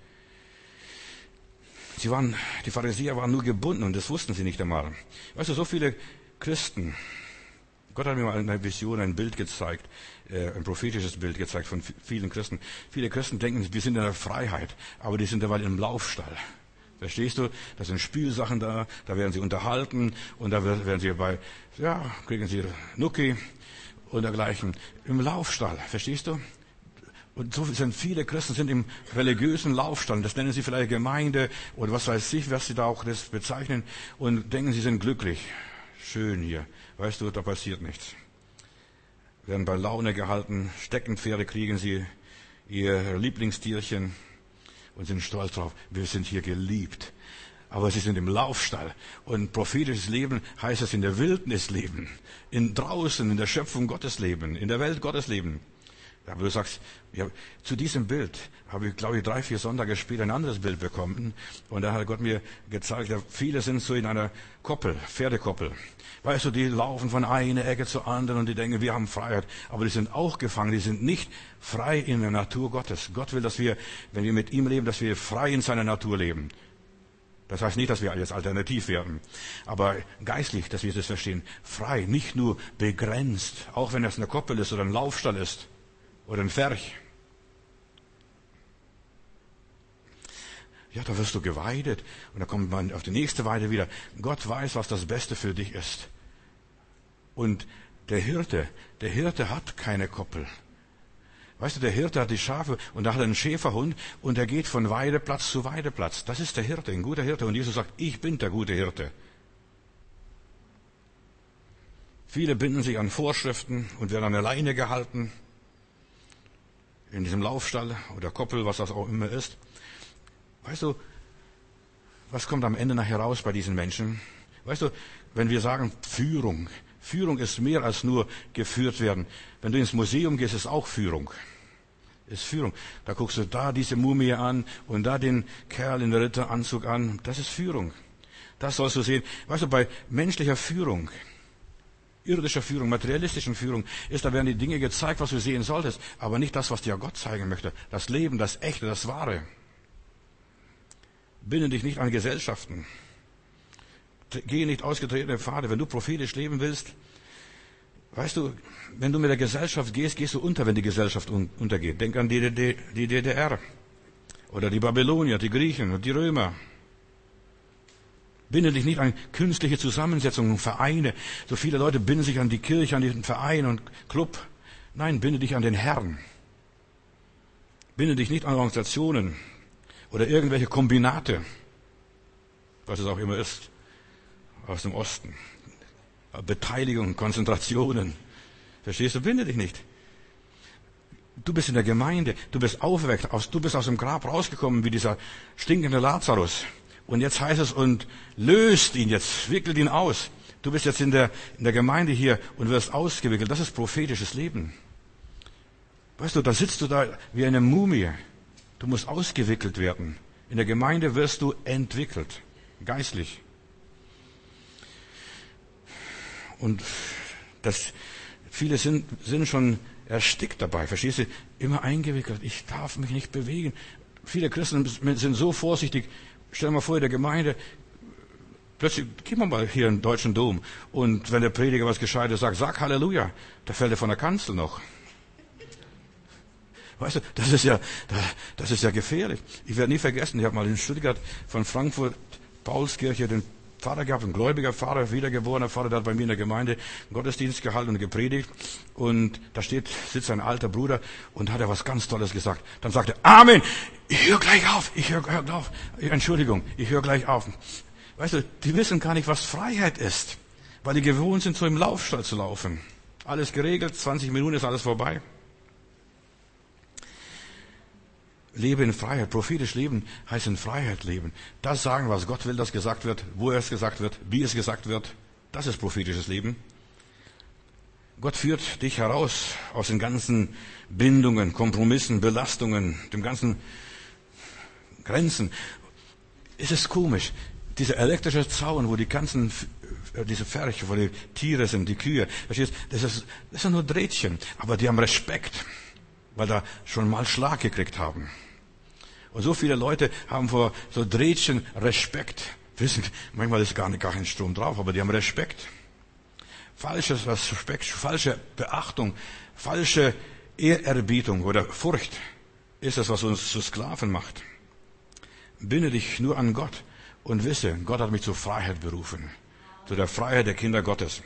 Sie waren, die Pharisäer waren nur gebunden und das wussten sie nicht einmal. Weißt du, so viele Christen, Gott hat mir mal in einer Vision ein Bild gezeigt, äh, ein prophetisches Bild gezeigt von vielen Christen. Viele Christen denken, wir sind in der Freiheit, aber die sind derweil im Laufstall. Verstehst du? Da sind Spielsachen da, da werden sie unterhalten und da werden sie bei, ja, kriegen sie Nuki und dergleichen. Im Laufstall, verstehst du? Und so sind viele Christen sind im religiösen Laufstall. Das nennen sie vielleicht Gemeinde oder was weiß ich, was sie da auch das bezeichnen und denken, sie sind glücklich. Schön hier. Weißt du, da passiert nichts. Werden bei Laune gehalten, Steckenpferde kriegen sie, ihr Lieblingstierchen und sind stolz drauf. Wir sind hier geliebt. Aber sie sind im Laufstall. Und prophetisches Leben heißt es in der Wildnis leben. In draußen, in der Schöpfung Gottes leben. In der Welt Gottes leben. Aber du sagst, ja, zu diesem Bild habe ich, glaube ich, drei, vier Sonntage später ein anderes Bild bekommen. Und da hat Gott mir gezeigt, ja, viele sind so in einer Koppel, Pferdekoppel. Weißt du, die laufen von einer Ecke zur anderen und die denken, wir haben Freiheit. Aber die sind auch gefangen, die sind nicht frei in der Natur Gottes. Gott will, dass wir, wenn wir mit ihm leben, dass wir frei in seiner Natur leben. Das heißt nicht, dass wir jetzt alternativ werden, aber geistlich, dass wir das verstehen. Frei, nicht nur begrenzt, auch wenn es eine Koppel ist oder ein Laufstall ist. Oder ein Pferch. Ja, da wirst du geweidet. Und da kommt man auf die nächste Weide wieder. Gott weiß, was das Beste für dich ist. Und der Hirte, der Hirte hat keine Koppel. Weißt du, der Hirte hat die Schafe und da hat er einen Schäferhund und er geht von Weideplatz zu Weideplatz. Das ist der Hirte, ein guter Hirte. Und Jesus sagt, ich bin der gute Hirte. Viele binden sich an Vorschriften und werden an der Leine gehalten. In diesem Laufstall oder Koppel, was das auch immer ist. Weißt du, Was kommt am Ende nachher raus bei diesen Menschen? Weißt du, wenn wir sagen Führung, Führung ist mehr als nur geführt werden. Wenn du ins Museum gehst, ist auch Führung. Ist Führung. Da guckst du da diese Mumie an und da den Kerl in der Ritteranzug an. Das ist Führung. Das sollst du sehen. Weißt du, bei menschlicher Führung, irdischer Führung, materialistischen Führung, ist, da werden die Dinge gezeigt, was du sehen solltest, aber nicht das, was dir Gott zeigen möchte. Das Leben, das Echte, das Wahre. Binde dich nicht an Gesellschaften. Gehe nicht ausgetretene Pfade. Wenn du prophetisch leben willst, weißt du, wenn du mit der Gesellschaft gehst, gehst du unter, wenn die Gesellschaft untergeht. Denk an die D D R oder die Babylonier, die Griechen und die Römer. Binde dich nicht an künstliche Zusammensetzungen, Vereine. So viele Leute binden sich an die Kirche, an den Verein und Club. Nein, binde dich an den Herrn. Binde dich nicht an Organisationen oder irgendwelche Kombinate, was es auch immer ist, aus dem Osten. Beteiligung, Konzentrationen. Verstehst du? Binde dich nicht. Du bist in der Gemeinde, du bist aufgeweckt, du bist aus dem Grab rausgekommen wie dieser stinkende Lazarus. Und jetzt heißt es, und löst ihn jetzt, wickelt ihn aus. Du bist jetzt in der, in der Gemeinde hier und wirst ausgewickelt. Das ist prophetisches Leben. Weißt du, da sitzt du da wie eine Mumie. Du musst ausgewickelt werden. In der Gemeinde wirst du entwickelt, geistlich. Und das, viele sind, sind schon erstickt dabei, verstehst du? Immer eingewickelt. Ich darf mich nicht bewegen. Viele Christen sind so vorsichtig. Stell dir mal vor, in der Gemeinde, plötzlich, gehen wir mal hier in den Deutschen Dom. Und wenn der Prediger was Gescheites sagt, sag Halleluja. Da fällt er von der Kanzel noch. Weißt du, das ist ja, das ist ja gefährlich. Ich werde nie vergessen, ich habe mal in Stuttgart von Frankfurt, Paulskirche, den Pfarrer gehabt, ein gläubiger Pfarrer, wiedergeborener Pfarrer, der hat bei mir in der Gemeinde einen Gottesdienst gehalten und gepredigt. Und da steht, sitzt ein alter Bruder und hat er was ganz Tolles gesagt. Dann sagt er, Amen, ich höre gleich auf, ich höre hör auf. Entschuldigung, ich höre gleich auf. Weißt du, die wissen gar nicht, was Freiheit ist, weil die gewohnt sind, so im Laufstall zu laufen. Alles geregelt, zwanzig Minuten ist alles vorbei. Lebe in Freiheit. Prophetisch leben heißt in Freiheit leben. Das sagen, was Gott will, dass gesagt wird, wo es gesagt wird, wie es gesagt wird. Das ist prophetisches Leben. Gott führt dich heraus aus den ganzen Bindungen, Kompromissen, Belastungen, dem ganzen Grenzen. Es ist komisch. Dieser elektrische Zaun, wo die ganzen, diese Pferche, wo die Tiere sind, die Kühe, verstehst, das ist, das sind nur Drähtchen. Aber die haben Respekt, weil da schon mal Schlag gekriegt haben. Und so viele Leute haben vor so Drähtchen Respekt. Wissen, manchmal ist gar, nicht, gar kein Strom drauf, aber die haben Respekt. Falsches Respekt, falsche Beachtung, falsche Ehrerbietung oder Furcht ist es, was uns zu Sklaven macht. Binde dich nur an Gott und wisse, Gott hat mich zur Freiheit berufen. Zu der Freiheit der Kinder Gottes.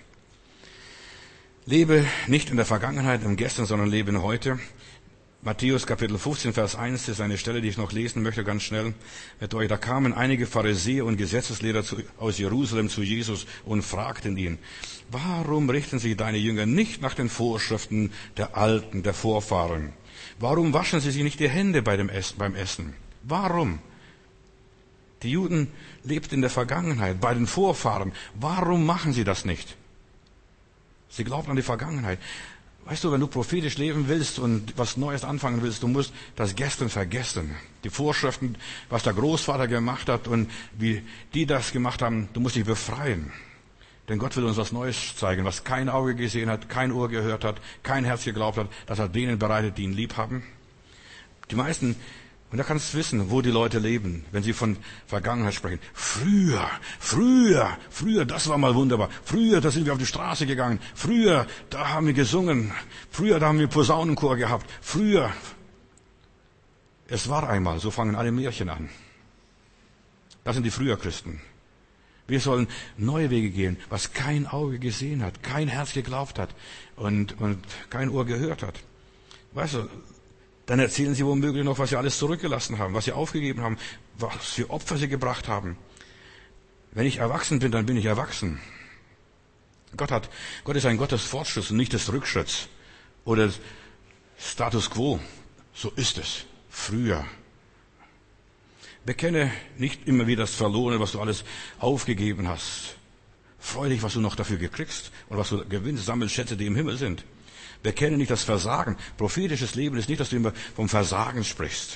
Lebe nicht in der Vergangenheit, im Gestern, sondern lebe in heute. Matthäus Kapitel fünfzehn, Vers eins ist eine Stelle, die ich noch lesen möchte, ganz schnell mit euch. Da kamen einige Pharisäer und Gesetzeslehrer zu, aus Jerusalem zu Jesus und fragten ihn, warum richten sich deine Jünger nicht nach den Vorschriften der Alten, der Vorfahren? Warum waschen sie sich nicht die Hände bei dem Essen, beim Essen? Warum? Die Juden lebten in der Vergangenheit, bei den Vorfahren. Warum machen sie das nicht? Sie glauben an die Vergangenheit. Weißt du, wenn du prophetisch leben willst und was Neues anfangen willst, du musst das Gestern vergessen. Die Vorschriften, was der Großvater gemacht hat und wie die das gemacht haben, du musst dich befreien. Denn Gott will uns was Neues zeigen, was kein Auge gesehen hat, kein Ohr gehört hat, kein Herz geglaubt hat, das hat denen bereitet, die ihn lieb haben. Die meisten, und da kannst du wissen, wo die Leute leben, wenn sie von Vergangenheit sprechen. Früher, früher, früher, das war mal wunderbar. Früher, da sind wir auf die Straße gegangen. Früher, da haben wir gesungen. Früher, da haben wir Posaunenchor gehabt. Früher. Es war einmal, so fangen alle Märchen an. Das sind die Früherchristen. Wir sollen neue Wege gehen, was kein Auge gesehen hat, kein Herz geglaubt hat und, und kein Ohr gehört hat. Weißt du, dann erzählen sie womöglich noch, was sie alles zurückgelassen haben, was sie aufgegeben haben, was für Opfer sie gebracht haben. Wenn ich erwachsen bin, dann bin ich erwachsen. Gott hat, Gott ist ein Gott des Fortschritts und nicht des Rückschritts oder Status quo. So ist es. Früher. Bekenne nicht immer wieder das Verlorene, was du alles aufgegeben hast. Freu dich, was du noch dafür gekriegst und was du gewinnst. Sammel Schätze, die im Himmel sind. Bekenne nicht das Versagen. Prophetisches Leben ist nicht, dass du immer vom Versagen sprichst.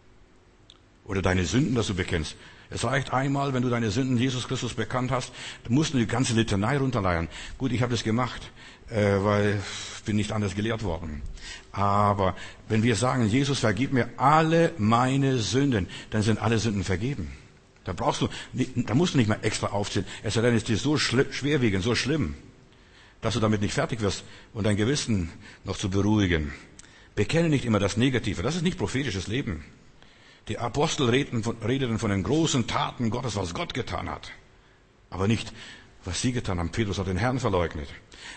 Oder deine Sünden, dass du bekennst. Es reicht einmal, wenn du deine Sünden Jesus Christus bekannt hast, du musst die ganze Litanei runterleiern. Gut, ich habe das gemacht, äh, weil ich bin nicht anders gelehrt worden. Aber wenn wir sagen, Jesus, vergib mir alle meine Sünden, dann sind alle Sünden vergeben. Da brauchst du, da musst du nicht mehr extra aufzählen. Es sei denn, es ist so schwerwiegend, so schlimm, dass du damit nicht fertig wirst und dein Gewissen noch zu beruhigen. Bekenne nicht immer das Negative. Das ist nicht prophetisches Leben. Die Apostel redeten von, redeten von den großen Taten Gottes, was Gott getan hat. Aber nicht, was sie getan haben. Petrus hat den Herrn verleugnet.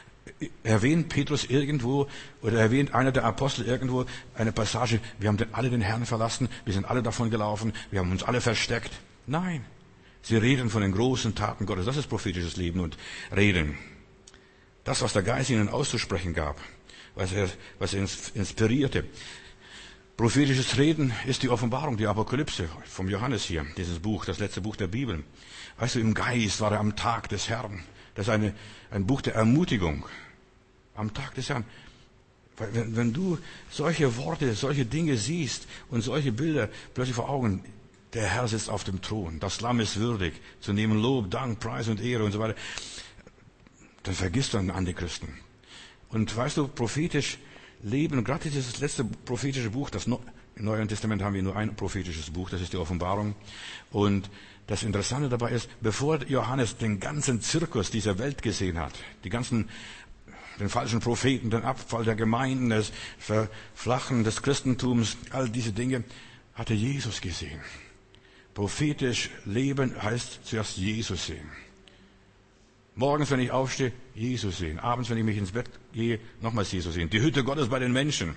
Erwähnt Petrus irgendwo, oder erwähnt einer der Apostel irgendwo eine Passage, wir haben alle den Herrn verlassen, wir sind alle davon gelaufen, wir haben uns alle versteckt. Nein. Sie reden von den großen Taten Gottes. Das ist prophetisches Leben und Reden. Das, was der Geist ihnen auszusprechen gab, was er, was er inspirierte. Prophetisches Reden ist die Offenbarung, die Apokalypse vom Johannes hier, dieses Buch, das letzte Buch der Bibel. Weißt du, im Geist war er am Tag des Herrn. Das ist eine, ein Buch der Ermutigung. Am Tag des Herrn. Wenn, wenn du solche Worte, solche Dinge siehst und solche Bilder plötzlich vor Augen, der Herr sitzt auf dem Thron, das Lamm ist würdig, zu nehmen Lob, Dank, Preis und Ehre und so weiter, dann vergisst du den Antichristen. Und weißt du, prophetisch leben, und gerade dieses letzte prophetische Buch, das no, im Neuen Testament haben wir nur ein prophetisches Buch, das ist die Offenbarung. Und das Interessante dabei ist, bevor Johannes den ganzen Zirkus dieser Welt gesehen hat, die ganzen, den falschen Propheten, den Abfall der Gemeinden, das Verflachen des Christentums, all diese Dinge, hatte Jesus gesehen. Prophetisch leben heißt zuerst Jesus sehen. Morgens, wenn ich aufstehe, Jesus sehen. Abends, wenn ich mich ins Bett gehe, nochmals Jesus sehen. Die Hütte Gottes bei den Menschen.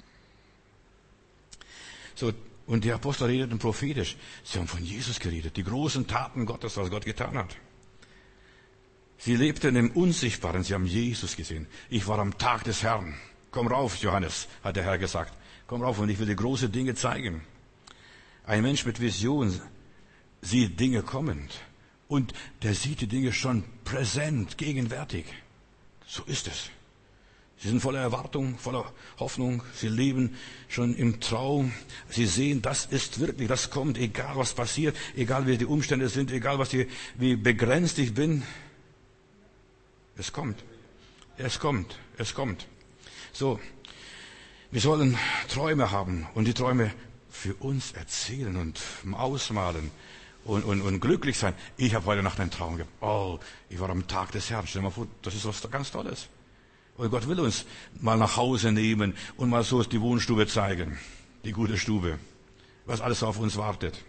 So, und die Apostel redeten prophetisch. Sie haben von Jesus geredet. Die großen Taten Gottes, was Gott getan hat. Sie lebten im Unsichtbaren. Sie haben Jesus gesehen. Ich war am Tag des Herrn. Komm rauf, Johannes, hat der Herr gesagt. Komm rauf und ich will dir große Dinge zeigen. Ein Mensch mit Vision sieht Dinge kommend. Und der sieht die Dinge schon präsent, gegenwärtig. So ist es. Sie sind voller Erwartung, voller Hoffnung. Sie leben schon im Traum. Sie sehen, das ist wirklich, das kommt, egal was passiert, egal wie die Umstände sind, egal was die, wie begrenzt ich bin. Es kommt. Es kommt. Es kommt. So. Wir sollen Träume haben und die Träume für uns erzählen und ausmalen. Und, und, und glücklich sein. Ich habe heute Nacht einen Traum gehabt. Oh, ich war am Tag des Herrn. Stell dir mal vor, das ist was ganz Tolles. Und Gott will uns mal nach Hause nehmen und mal so die Wohnstube zeigen. Die gute Stube. Was alles auf uns wartet.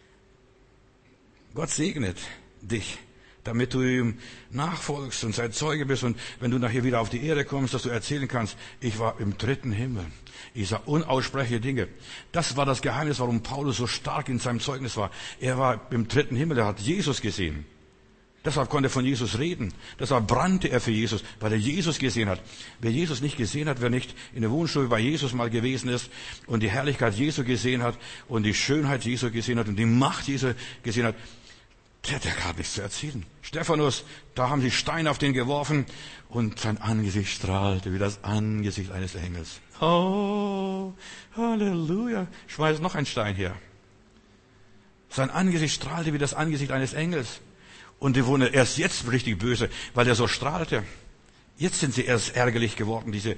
Gott segnet dich, damit du ihm nachfolgst und sein Zeuge bist. Und wenn du nachher wieder auf die Erde kommst, dass du erzählen kannst, ich war im dritten Himmel. Ich sah unaussprechliche Dinge. Das war das Geheimnis, warum Paulus so stark in seinem Zeugnis war. Er war im dritten Himmel, er hat Jesus gesehen. Deshalb konnte er von Jesus reden. Deshalb brannte er für Jesus, weil er Jesus gesehen hat. Wer Jesus nicht gesehen hat, wer nicht in der Wohnstube bei Jesus mal gewesen ist und die Herrlichkeit Jesu gesehen hat und die Schönheit Jesu gesehen hat und die Macht Jesu gesehen hat, der hat ja gar nichts zu erzählen. Stephanus, da haben sie Steine auf den geworfen und sein Angesicht strahlte wie das Angesicht eines Engels. Oh, Halleluja. Schmeiß noch einen Stein her. Sein Angesicht strahlte wie das Angesicht eines Engels. Und die wurden erst jetzt richtig böse, weil er so strahlte. Jetzt sind sie erst ärgerlich geworden, diese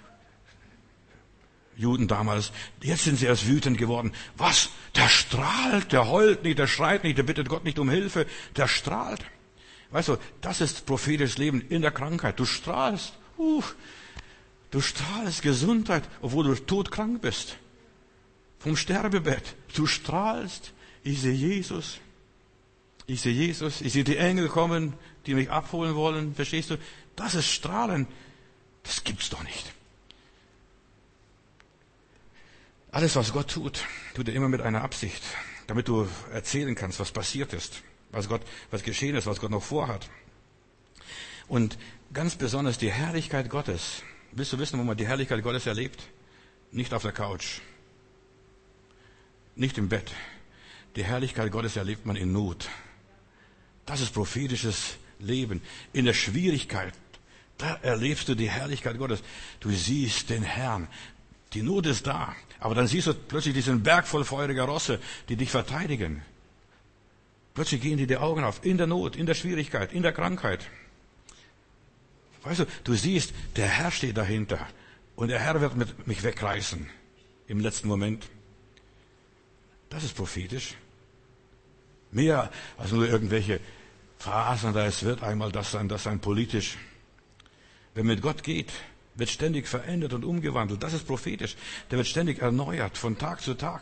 Juden damals. Jetzt sind sie erst wütend geworden. Was? Der strahlt, der heult nicht, der schreit nicht, der bittet Gott nicht um Hilfe. Der strahlt. Weißt du, das ist prophetisches Leben in der Krankheit. Du strahlst. Uh, du strahlst Gesundheit, obwohl du todkrank bist. Vom Sterbebett. Du strahlst. Ich sehe Jesus. Ich sehe Jesus. Ich sehe die Engel kommen, die mich abholen wollen. Verstehst du? Das ist Strahlen. Das gibt's doch nicht. Alles, was Gott tut, tut er immer mit einer Absicht, damit du erzählen kannst, was passiert ist, was Gott, was geschehen ist, was Gott noch vorhat. Und ganz besonders die Herrlichkeit Gottes. Willst du wissen, wo man die Herrlichkeit Gottes erlebt? Nicht auf der Couch, nicht im Bett. Die Herrlichkeit Gottes erlebt man in Not. Das ist prophetisches Leben. In der Schwierigkeit, da erlebst du die Herrlichkeit Gottes. Du siehst den Herrn. Die Not ist da. Aber dann siehst du plötzlich diesen Berg voll feuriger Rosse, die dich verteidigen. Plötzlich gehen dir die Augen auf. In der Not, in der Schwierigkeit, in der Krankheit. Weißt du, du siehst, der Herr steht dahinter. Und der Herr wird mit mich wegreißen. Im letzten Moment. Das ist prophetisch. Mehr als nur irgendwelche Phrasen, da es wird einmal das sein, das sein politisch. Wer mit Gott geht, wird ständig verändert und umgewandelt. Das ist prophetisch. Der wird ständig erneuert, von Tag zu Tag.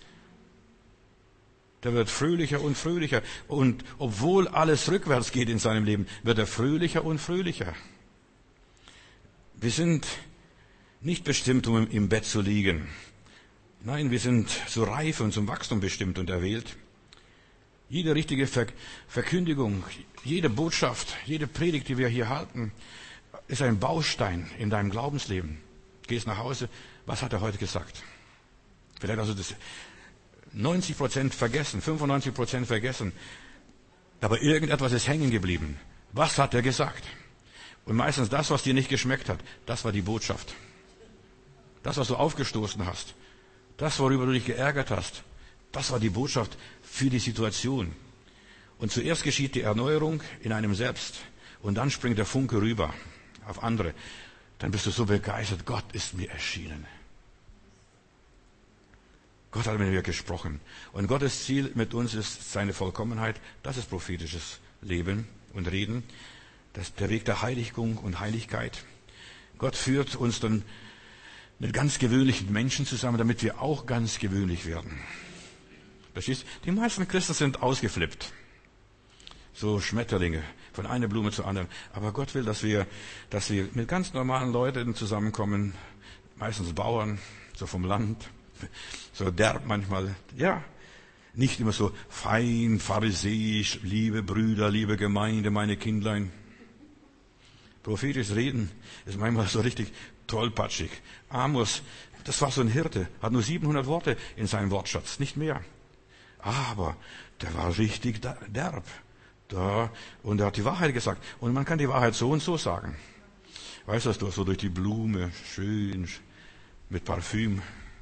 Der wird fröhlicher und fröhlicher. Und obwohl alles rückwärts geht in seinem Leben, wird er fröhlicher und fröhlicher. Wir sind nicht bestimmt, um im Bett zu liegen. Nein, wir sind zur Reife und zum Wachstum bestimmt und erwählt. Jede richtige Verkündigung, jede Botschaft, jede Predigt, die wir hier halten, ist ein Baustein in deinem Glaubensleben. Gehst nach Hause, was hat er heute gesagt? Vielleicht hast du das neunzig Prozent vergessen, fünfundneunzig Prozent vergessen. Aber irgendetwas ist hängen geblieben. Was hat er gesagt? Und meistens das, was dir nicht geschmeckt hat, das war die Botschaft. Das, was du aufgestoßen hast, das, worüber du dich geärgert hast, das war die Botschaft für die Situation. Und zuerst geschieht die Erneuerung in einem selbst und dann springt der Funke rüber auf andere. Dann bist du so begeistert, Gott ist mir erschienen. Gott hat mit mir gesprochen. Und Gottes Ziel mit uns ist seine Vollkommenheit. Das ist prophetisches Leben und Reden. Das ist der Weg der Heiligung und Heiligkeit. Gott führt uns dann mit ganz gewöhnlichen Menschen zusammen, damit wir auch ganz gewöhnlich werden. Verstehst? Die meisten Christen sind ausgeflippt. So Schmetterlinge, von einer Blume zur anderen. Aber Gott will, dass wir, dass wir mit ganz normalen Leuten zusammenkommen. Meistens Bauern, so vom Land. So derb manchmal. Ja, nicht immer so fein, pharisäisch, liebe Brüder, liebe Gemeinde, meine Kindlein. Prophetisches Reden ist manchmal so richtig tollpatschig. Amos, das war so ein Hirte, hat nur siebenhundert Worte in seinem Wortschatz, nicht mehr. Aber der war richtig derb. Da, und er hat die Wahrheit gesagt. Und man kann die Wahrheit so und so sagen. Weißt du, so durch die Blume, schön, mit Parfüm.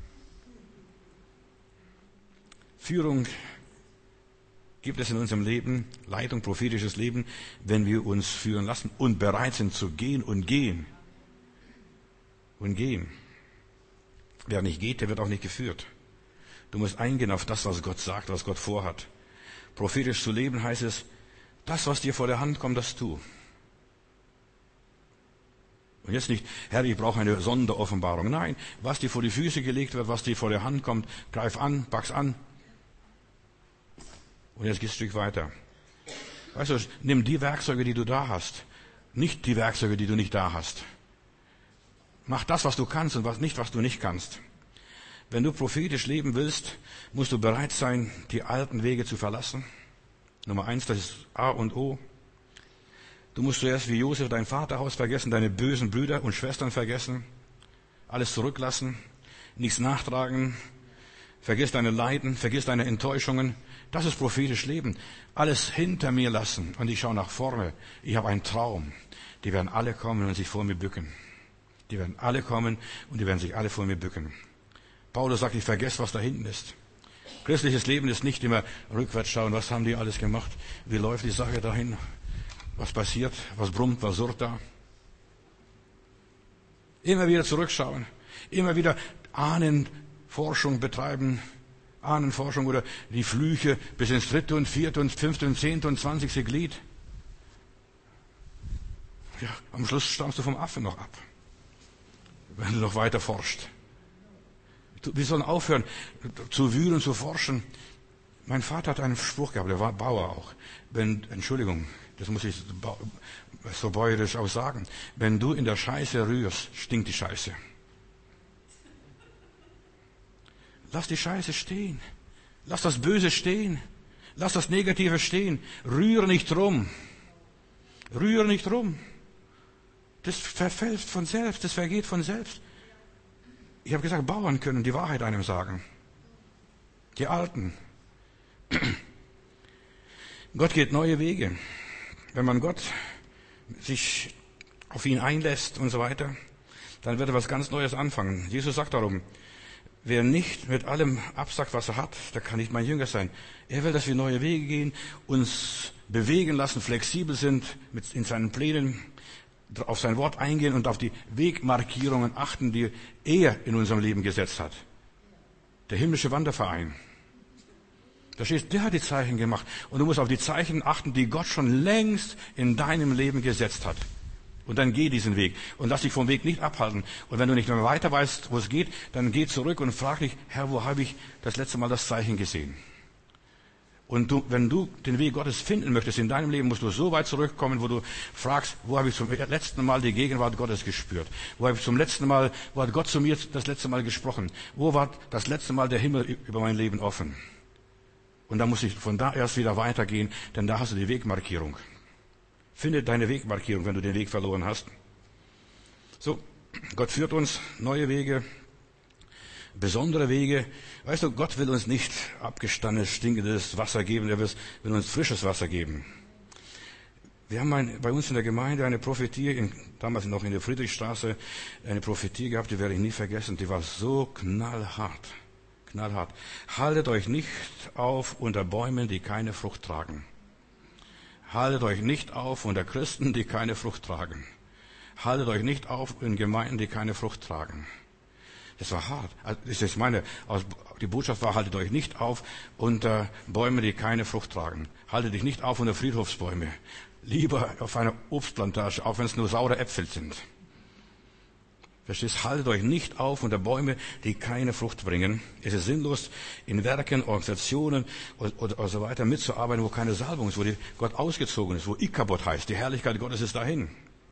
Führung gibt es in unserem Leben, Leitung, prophetisches Leben, wenn wir uns führen lassen und bereit sind zu gehen und gehen. Und gehen. Wer nicht geht, der wird auch nicht geführt. Du musst eingehen auf das, was Gott sagt, was Gott vorhat. Prophetisch zu leben heißt es, das, was dir vor der Hand kommt, das tu. Und jetzt nicht, Herr, ich brauche eine Sonderoffenbarung. Nein, was dir vor die Füße gelegt wird, was dir vor der Hand kommt, greif an, pack's an. Und jetzt gehst du ein Stück weiter. Weißt du, nimm die Werkzeuge, die du da hast. Nicht die Werkzeuge, die du nicht da hast. Mach das, was du kannst und was nicht, was du nicht kannst. Wenn du prophetisch leben willst, musst du bereit sein, die alten Wege zu verlassen. Nummer eins, das ist A und O. Du musst zuerst wie Josef dein Vaterhaus vergessen, deine bösen Brüder und Schwestern vergessen, alles zurücklassen, nichts nachtragen, vergiss deine Leiden, vergiss deine Enttäuschungen. Das ist prophetisch Leben. Alles hinter mir lassen und ich schaue nach vorne. Ich habe einen Traum. Die werden alle kommen und sich vor mir bücken. Die werden alle kommen und die werden sich alle vor mir bücken. Paulus sagt, ich vergesse, was da hinten ist. Christliches Leben ist nicht immer rückwärts schauen, was haben die alles gemacht, wie läuft die Sache dahin, was passiert, was brummt, was surrt da. Immer wieder zurückschauen, immer wieder Ahnenforschung betreiben, Ahnenforschung oder die Flüche bis ins dritte und vierte und fünfte und zehnte und zwanzigste Glied. Ja, am Schluss stammst du vom Affen noch ab, wenn du noch weiter forschst. Wir sollen aufhören zu wühlen, zu forschen. Mein Vater hat einen Spruch gehabt, der war Bauer auch. Wenn, Entschuldigung, das muss ich so bäuerisch auch sagen. Wenn du in der Scheiße rührst, stinkt die Scheiße. Lass die Scheiße stehen. Lass das Böse stehen. Lass das Negative stehen. Rühre nicht rum. Rühre nicht rum. Das verfällt von selbst, das vergeht von selbst. Ich habe gesagt, Bauern können die Wahrheit einem sagen. Die Alten. Gott geht neue Wege. Wenn man Gott sich auf ihn einlässt und so weiter, dann wird er was ganz Neues anfangen. Jesus sagt darum, wer nicht mit allem absagt, was er hat, der kann nicht mein Jünger sein. Er will, dass wir neue Wege gehen, uns bewegen lassen, flexibel sind mit in seinen Plänen, auf sein Wort eingehen und auf die Wegmarkierungen achten, die er in unserem Leben gesetzt hat. Der himmlische Wanderverein. Da steht, der hat die Zeichen gemacht. Und du musst auf die Zeichen achten, die Gott schon längst in deinem Leben gesetzt hat. Und dann geh diesen Weg und lass dich vom Weg nicht abhalten. Und wenn du nicht mehr weiter weißt, wo es geht, dann geh zurück und frag dich, Herr, wo habe ich das letzte Mal das Zeichen gesehen? Und du, wenn du den Weg Gottes finden möchtest in deinem Leben, musst du so weit zurückkommen, wo du fragst, wo habe ich zum letzten Mal die Gegenwart Gottes gespürt? Wo habe ich zum letzten Mal, wo hat Gott zu mir das letzte Mal gesprochen? Wo war das letzte Mal der Himmel über mein Leben offen? Und da muss ich von da erst wieder weitergehen, denn da hast du die Wegmarkierung. Finde deine Wegmarkierung, wenn du den Weg verloren hast. So, Gott führt uns neue Wege, besondere Wege. Weißt du, Gott will uns nicht abgestandenes, stinkendes Wasser geben, er will uns frisches Wasser geben. Wir haben ein, bei uns in der Gemeinde eine Prophetie, in, damals noch in der Friedrichstraße, eine Prophetie gehabt, die werde ich nie vergessen, die war so knallhart. Knallhart. Haltet euch nicht auf unter Bäumen, die keine Frucht tragen. Haltet euch nicht auf unter Christen, die keine Frucht tragen. Haltet euch nicht auf in Gemeinden, die keine Frucht tragen. Das war hart. Das ist meine, die Botschaft war, haltet euch nicht auf unter Bäumen, die keine Frucht tragen. Haltet dich nicht auf unter Friedhofsbäume. Lieber auf einer Obstplantage, auch wenn es nur saure Äpfel sind. Verstehst? Haltet euch nicht auf unter Bäume, die keine Frucht bringen. Es ist sinnlos, in Werken, Organisationen und, und, und so weiter mitzuarbeiten, wo keine Salbung ist, wo die Gott ausgezogen ist, wo Ikabod heißt. Die Herrlichkeit Gottes ist dahin.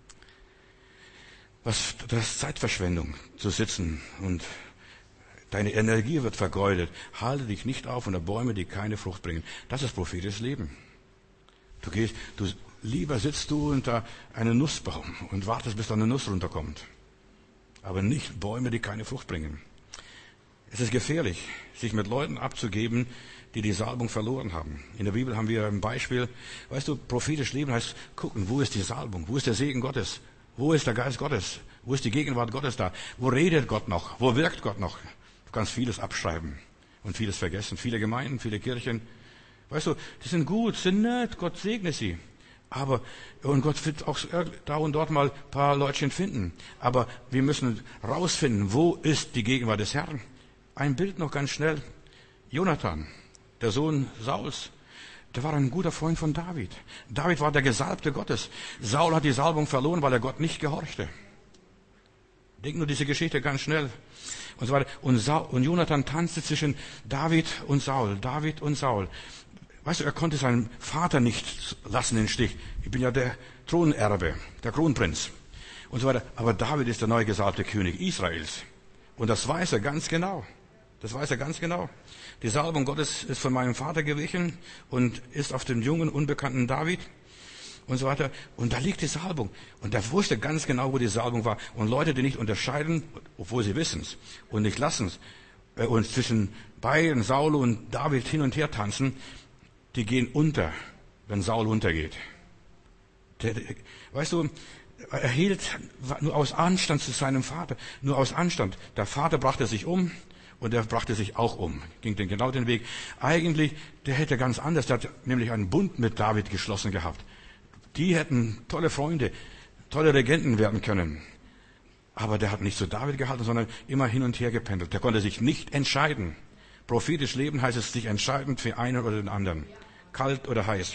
Was, das ist Zeitverschwendung, zu sitzen und deine Energie wird vergeudet. Halte dich nicht auf unter Bäume, die keine Frucht bringen. Das ist prophetisches Leben. Du gehst, du, lieber sitzt du unter einem Nussbaum und wartest, bis da eine Nuss runterkommt. Aber nicht Bäume, die keine Frucht bringen. Es ist gefährlich, sich mit Leuten abzugeben, die die Salbung verloren haben. In der Bibel haben wir ein Beispiel. Weißt du, prophetisch leben heißt gucken, wo ist die Salbung? Wo ist der Segen Gottes? Wo ist der Geist Gottes? Wo ist die Gegenwart Gottes da? Wo redet Gott noch? Wo wirkt Gott noch? Du kannst vieles abschreiben und vieles vergessen. Viele Gemeinden, viele Kirchen. Weißt du, die sind gut, sind nett, Gott segne sie. Aber, und Gott wird auch da und dort mal ein paar Leutchen finden. Aber wir müssen rausfinden, wo ist die Gegenwart des Herrn? Ein Bild noch ganz schnell. Jonathan, der Sohn Sauls, der war ein guter Freund von David. David war der Gesalbte Gottes. Saul hat die Salbung verloren, weil er Gott nicht gehorchte. Denk nur diese Geschichte ganz schnell. Und so weiter. Und, Saul, und Jonathan tanzte zwischen David und Saul. David und Saul. Weißt du, er konnte seinen Vater nicht lassen in den Stich. Ich bin ja der Thronerbe, der Kronprinz und so weiter. Aber David ist der neu gesalbte König Israels. Und das weiß er ganz genau. Das weiß er ganz genau. Die Salbung Gottes ist von meinem Vater gewichen und ist auf dem jungen, unbekannten David und so weiter. Und da liegt die Salbung. Und er wusste ganz genau, wo die Salbung war. Und Leute, die nicht unterscheiden, obwohl sie wissen es und nicht lassen es, und zwischen beiden, Saul und David hin und her tanzen, die gehen unter, wenn Saul untergeht. Der, der, weißt du, er hielt nur aus Anstand zu seinem Vater, nur aus Anstand. Der Vater brachte sich um und er brachte sich auch um, ging den genau den Weg. Eigentlich, der hätte ganz anders, der hat nämlich einen Bund mit David geschlossen gehabt. Die hätten tolle Freunde, tolle Regenten werden können. Aber der hat nicht zu David gehalten, sondern immer hin und her gependelt. Der konnte sich nicht entscheiden. Prophetisch leben heißt es sich entscheiden für einen oder den anderen. Kalt oder heiß.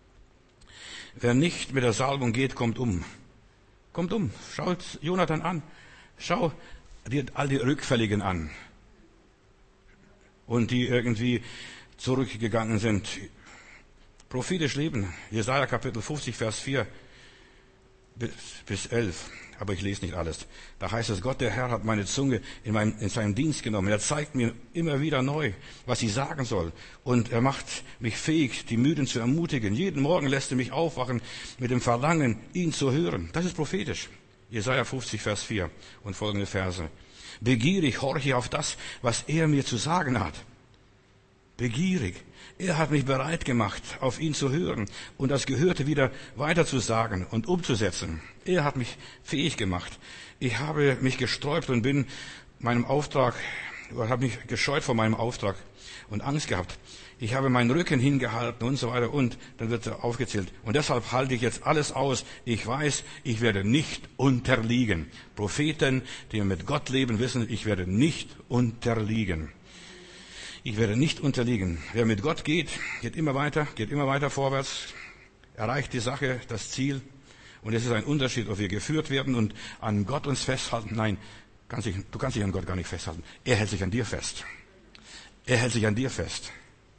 Wer nicht mit der Salbung geht, kommt um. Kommt um. Schaut Jonathan an. Schau dir all die Rückfälligen an. Und die irgendwie zurückgegangen sind. Prophetisch leben. Jesaja Kapitel fünfzig, Vers vier bis elf. Aber ich lese nicht alles. Da heißt es, Gott, der Herr, hat meine Zunge in, meinem, in seinen Dienst genommen. Er zeigt mir immer wieder neu, was ich sagen soll. Und er macht mich fähig, die Müden zu ermutigen. Jeden Morgen lässt er mich aufwachen mit dem Verlangen, ihn zu hören. Das ist prophetisch. Jesaja fünfzig, Vers vier und folgende Verse. Begierig horche auf das, was er mir zu sagen hat. begierig. Er hat mich bereit gemacht, auf ihn zu hören und das Gehörte wieder weiterzusagen und umzusetzen. Er hat mich fähig gemacht. Ich habe mich gesträubt und bin meinem Auftrag, oder habe mich gescheut vor meinem Auftrag und Angst gehabt. Ich habe meinen Rücken hingehalten und so weiter und dann wird er aufgezählt. Und deshalb halte ich jetzt alles aus. Ich weiß, ich werde nicht unterliegen. Propheten, die mit Gott leben, wissen, ich werde nicht unterliegen. Ich werde nicht unterliegen. Wer mit Gott geht, geht immer weiter, geht immer weiter vorwärts, erreicht die Sache, das Ziel. Und es ist ein Unterschied, ob wir geführt werden und an Gott uns festhalten. Nein, kannst dich, du kannst dich an Gott gar nicht festhalten. Er hält sich an dir fest. Er hält sich an dir fest.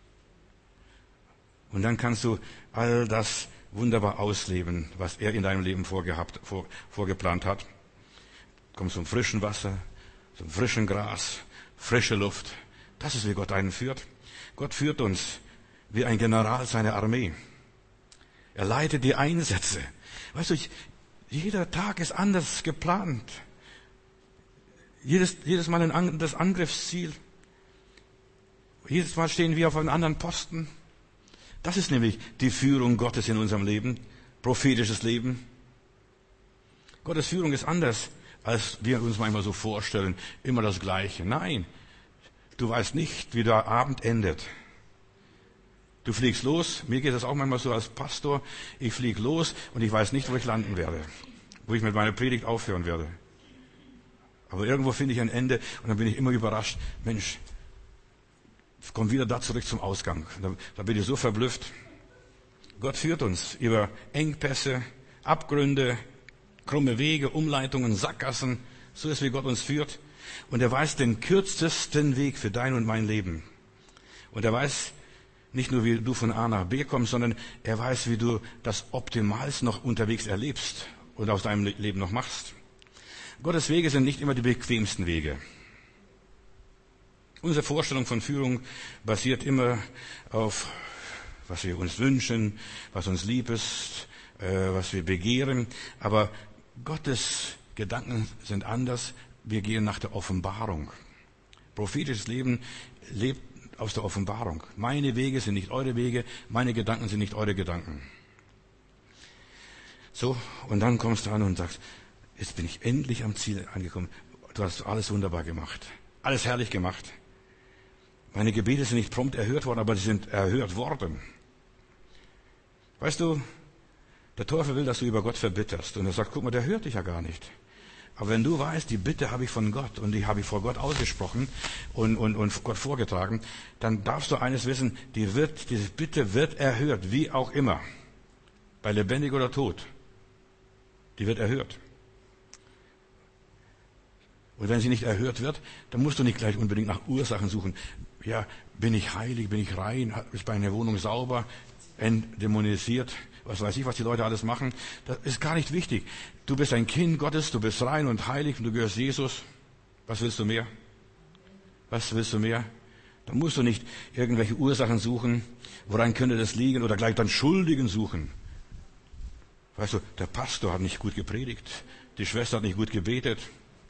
Und dann kannst du all das wunderbar ausleben, was er in deinem Leben vorgehabt, vor, vorgeplant hat. Du kommst zum frischen Wasser, zum frischen Gras, frische Luft. Das ist, wie Gott einen führt. Gott führt uns wie ein General seiner Armee. Er leitet die Einsätze. Weißt du, ich, jeder Tag ist anders geplant. Jedes, jedes Mal ein anderes Angriffsziel. Jedes Mal stehen wir auf einem anderen Posten. Das ist nämlich die Führung Gottes in unserem Leben, prophetisches Leben. Gottes Führung ist anders, als wir uns manchmal so vorstellen, immer das Gleiche. Nein, du weißt nicht, wie der Abend endet. Du fliegst los, mir geht das auch manchmal so als Pastor, ich fliege los und ich weiß nicht, wo ich landen werde, wo ich mit meiner Predigt aufhören werde. Aber irgendwo finde ich ein Ende und dann bin ich immer überrascht, Mensch, komm wieder da zurück zum Ausgang. Da, da bin ich so verblüfft. Gott führt uns über Engpässe, Abgründe, krumme Wege, Umleitungen, Sackgassen. So ist, wie Gott uns führt. Und er weiß den kürzesten Weg für dein und mein Leben. Und er weiß nicht nur, wie du von A nach B kommst, sondern er weiß, wie du das Optimalste noch unterwegs erlebst und aus deinem Leben noch machst. Gottes Wege sind nicht immer die bequemsten Wege. Unsere Vorstellung von Führung basiert immer auf, was wir uns wünschen, was uns lieb ist, äh, was wir begehren. Aber Gottes Gedanken sind anders. Wir gehen nach der Offenbarung. Prophetisches Leben lebt aus der Offenbarung. Meine Wege sind nicht eure Wege, meine Gedanken sind nicht eure Gedanken. So, und dann kommst du an und sagst, jetzt bin ich endlich am Ziel angekommen. Du hast alles wunderbar gemacht, alles herrlich gemacht. Meine Gebete sind nicht prompt erhört worden, aber sie sind erhört worden. Weißt du, der Teufel will, dass du über Gott verbitterst. Und er sagt, guck mal, der hört dich ja gar nicht. Aber wenn du weißt, die Bitte habe ich von Gott und die habe ich vor Gott ausgesprochen und, und, und Gott vorgetragen, dann darfst du eines wissen, die wird, diese Bitte wird erhört, wie auch immer. Bei lebendig oder tot. Die wird erhört. Und wenn sie nicht erhört wird, dann musst du nicht gleich unbedingt nach Ursachen suchen. Ja, bin ich heilig, bin ich rein, ist meine Wohnung sauber, entdämonisiert, was weiß ich, was die Leute alles machen. Das ist gar nicht wichtig. Du bist ein Kind Gottes, du bist rein und heilig und du gehörst Jesus. Was willst du mehr? Was willst du mehr? Da musst du nicht irgendwelche Ursachen suchen, woran könnte das liegen, oder gleich dann Schuldigen suchen. Weißt du, der Pastor hat nicht gut gepredigt, die Schwester hat nicht gut gebetet.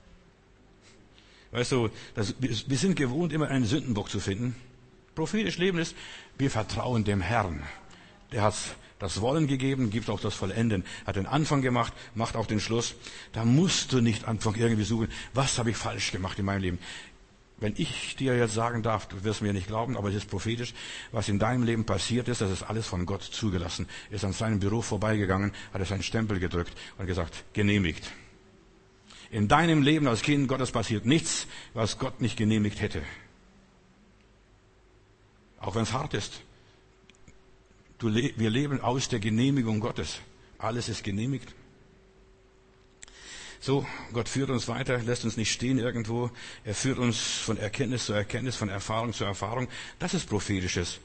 Weißt du, das, wir sind gewohnt, immer einen Sündenbock zu finden. Prophetisch Leben ist, wir vertrauen dem Herrn. Der hat das Wollen gegeben, gibt auch das Vollenden. Hat den Anfang gemacht, macht auch den Schluss. Da musst du nicht anfangen, irgendwie suchen, was habe ich falsch gemacht in meinem Leben. Wenn ich dir jetzt sagen darf, du wirst mir nicht glauben, aber es ist prophetisch, was in deinem Leben passiert ist, das ist alles von Gott zugelassen. Ist an seinem Büro vorbeigegangen, hat er seinen Stempel gedrückt und gesagt, genehmigt. In deinem Leben als Kind Gottes passiert nichts, was Gott nicht genehmigt hätte. Auch wenn es hart ist. Du, wir leben aus der Genehmigung Gottes. Alles ist genehmigt. So, Gott führt uns weiter, lässt uns nicht stehen irgendwo. Er führt uns von Erkenntnis zu Erkenntnis, von Erfahrung zu Erfahrung. Das ist prophetisches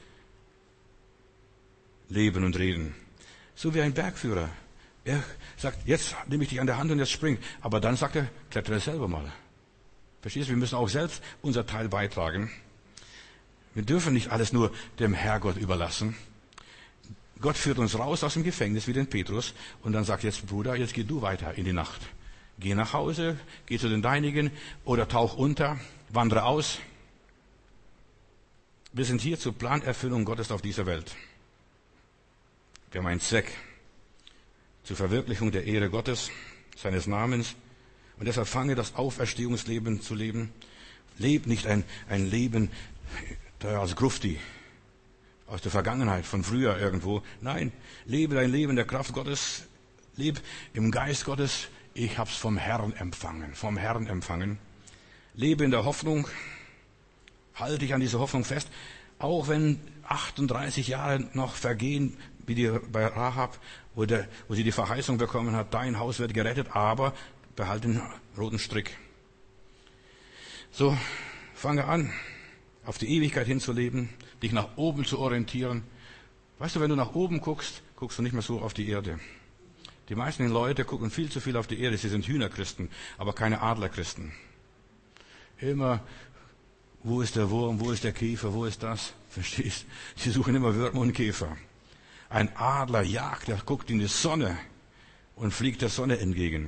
Leben und Reden. So wie ein Bergführer. Er sagt, jetzt nehme ich dich an der Hand und jetzt spring. Aber dann sagt er, klettere selber mal. Verstehst du? Wir müssen auch selbst unser Teil beitragen. Wir dürfen nicht alles nur dem Herrgott überlassen. Gott führt uns raus aus dem Gefängnis wie den Petrus und dann sagt jetzt, Bruder, jetzt geh du weiter in die Nacht. Geh nach Hause, geh zu den Deinigen oder tauch unter, wandere aus. Wir sind hier zur Planerfüllung Gottes auf dieser Welt. Wir haben einen Zweck. Zur Verwirklichung der Ehre Gottes, seines Namens. Und deshalb fange das Auferstehungsleben zu leben. Leb nicht ein, ein Leben als Grufti aus der Vergangenheit, von früher irgendwo. Nein, lebe dein Leben der Kraft Gottes. Leb im Geist Gottes. Ich hab's vom Herrn empfangen, vom Herrn empfangen. Lebe in der Hoffnung. Halte dich an diese Hoffnung fest. Auch wenn achtunddreißig Jahre noch vergehen, wie die bei Rahab, wo, der, wo sie die Verheißung bekommen hat, dein Haus wird gerettet, aber behalte den roten Strick. So, fange an, auf die Ewigkeit hinzuleben, dich nach oben zu orientieren. Weißt du, wenn du nach oben guckst, guckst du nicht mehr so auf die Erde. Die meisten Leute gucken viel zu viel auf die Erde. Sie sind Hühnerchristen, aber keine Adlerchristen. Immer, wo ist der Wurm, wo ist der Käfer, wo ist das? Verstehst? Sie suchen immer Würmer und Käfer. Ein Adler jagt, der guckt in die Sonne und fliegt der Sonne entgegen.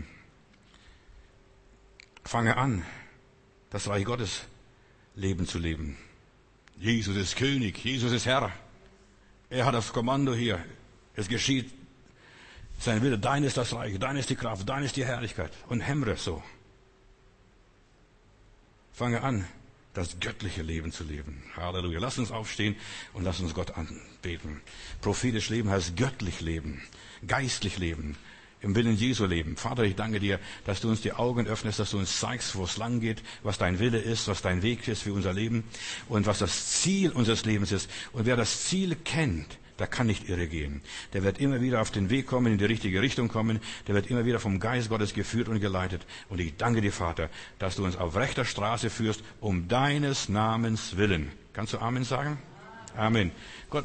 Fange an, das Reich Gottes Leben zu leben. Jesus ist König, Jesus ist Herr. Er hat das Kommando hier. Es geschieht sein Wille. Dein ist das Reich, dein ist die Kraft, dein ist die Herrlichkeit. Und hämmere so. Fange an, das göttliche Leben zu leben. Halleluja. Lass uns aufstehen und lass uns Gott anbeten. Prophetisch leben heißt göttlich leben, geistlich leben, im Willen Jesu leben. Vater, ich danke dir, dass du uns die Augen öffnest, dass du uns zeigst, wo es lang geht, was dein Wille ist, was dein Weg ist für unser Leben und was das Ziel unseres Lebens ist. Und wer das Ziel kennt, der kann nicht irre gehen. Der wird immer wieder auf den Weg kommen, in die richtige Richtung kommen. Der wird immer wieder vom Geist Gottes geführt und geleitet. Und ich danke dir, Vater, dass du uns auf rechter Straße führst, um deines Namens willen. Kannst du Amen sagen? Amen. Gott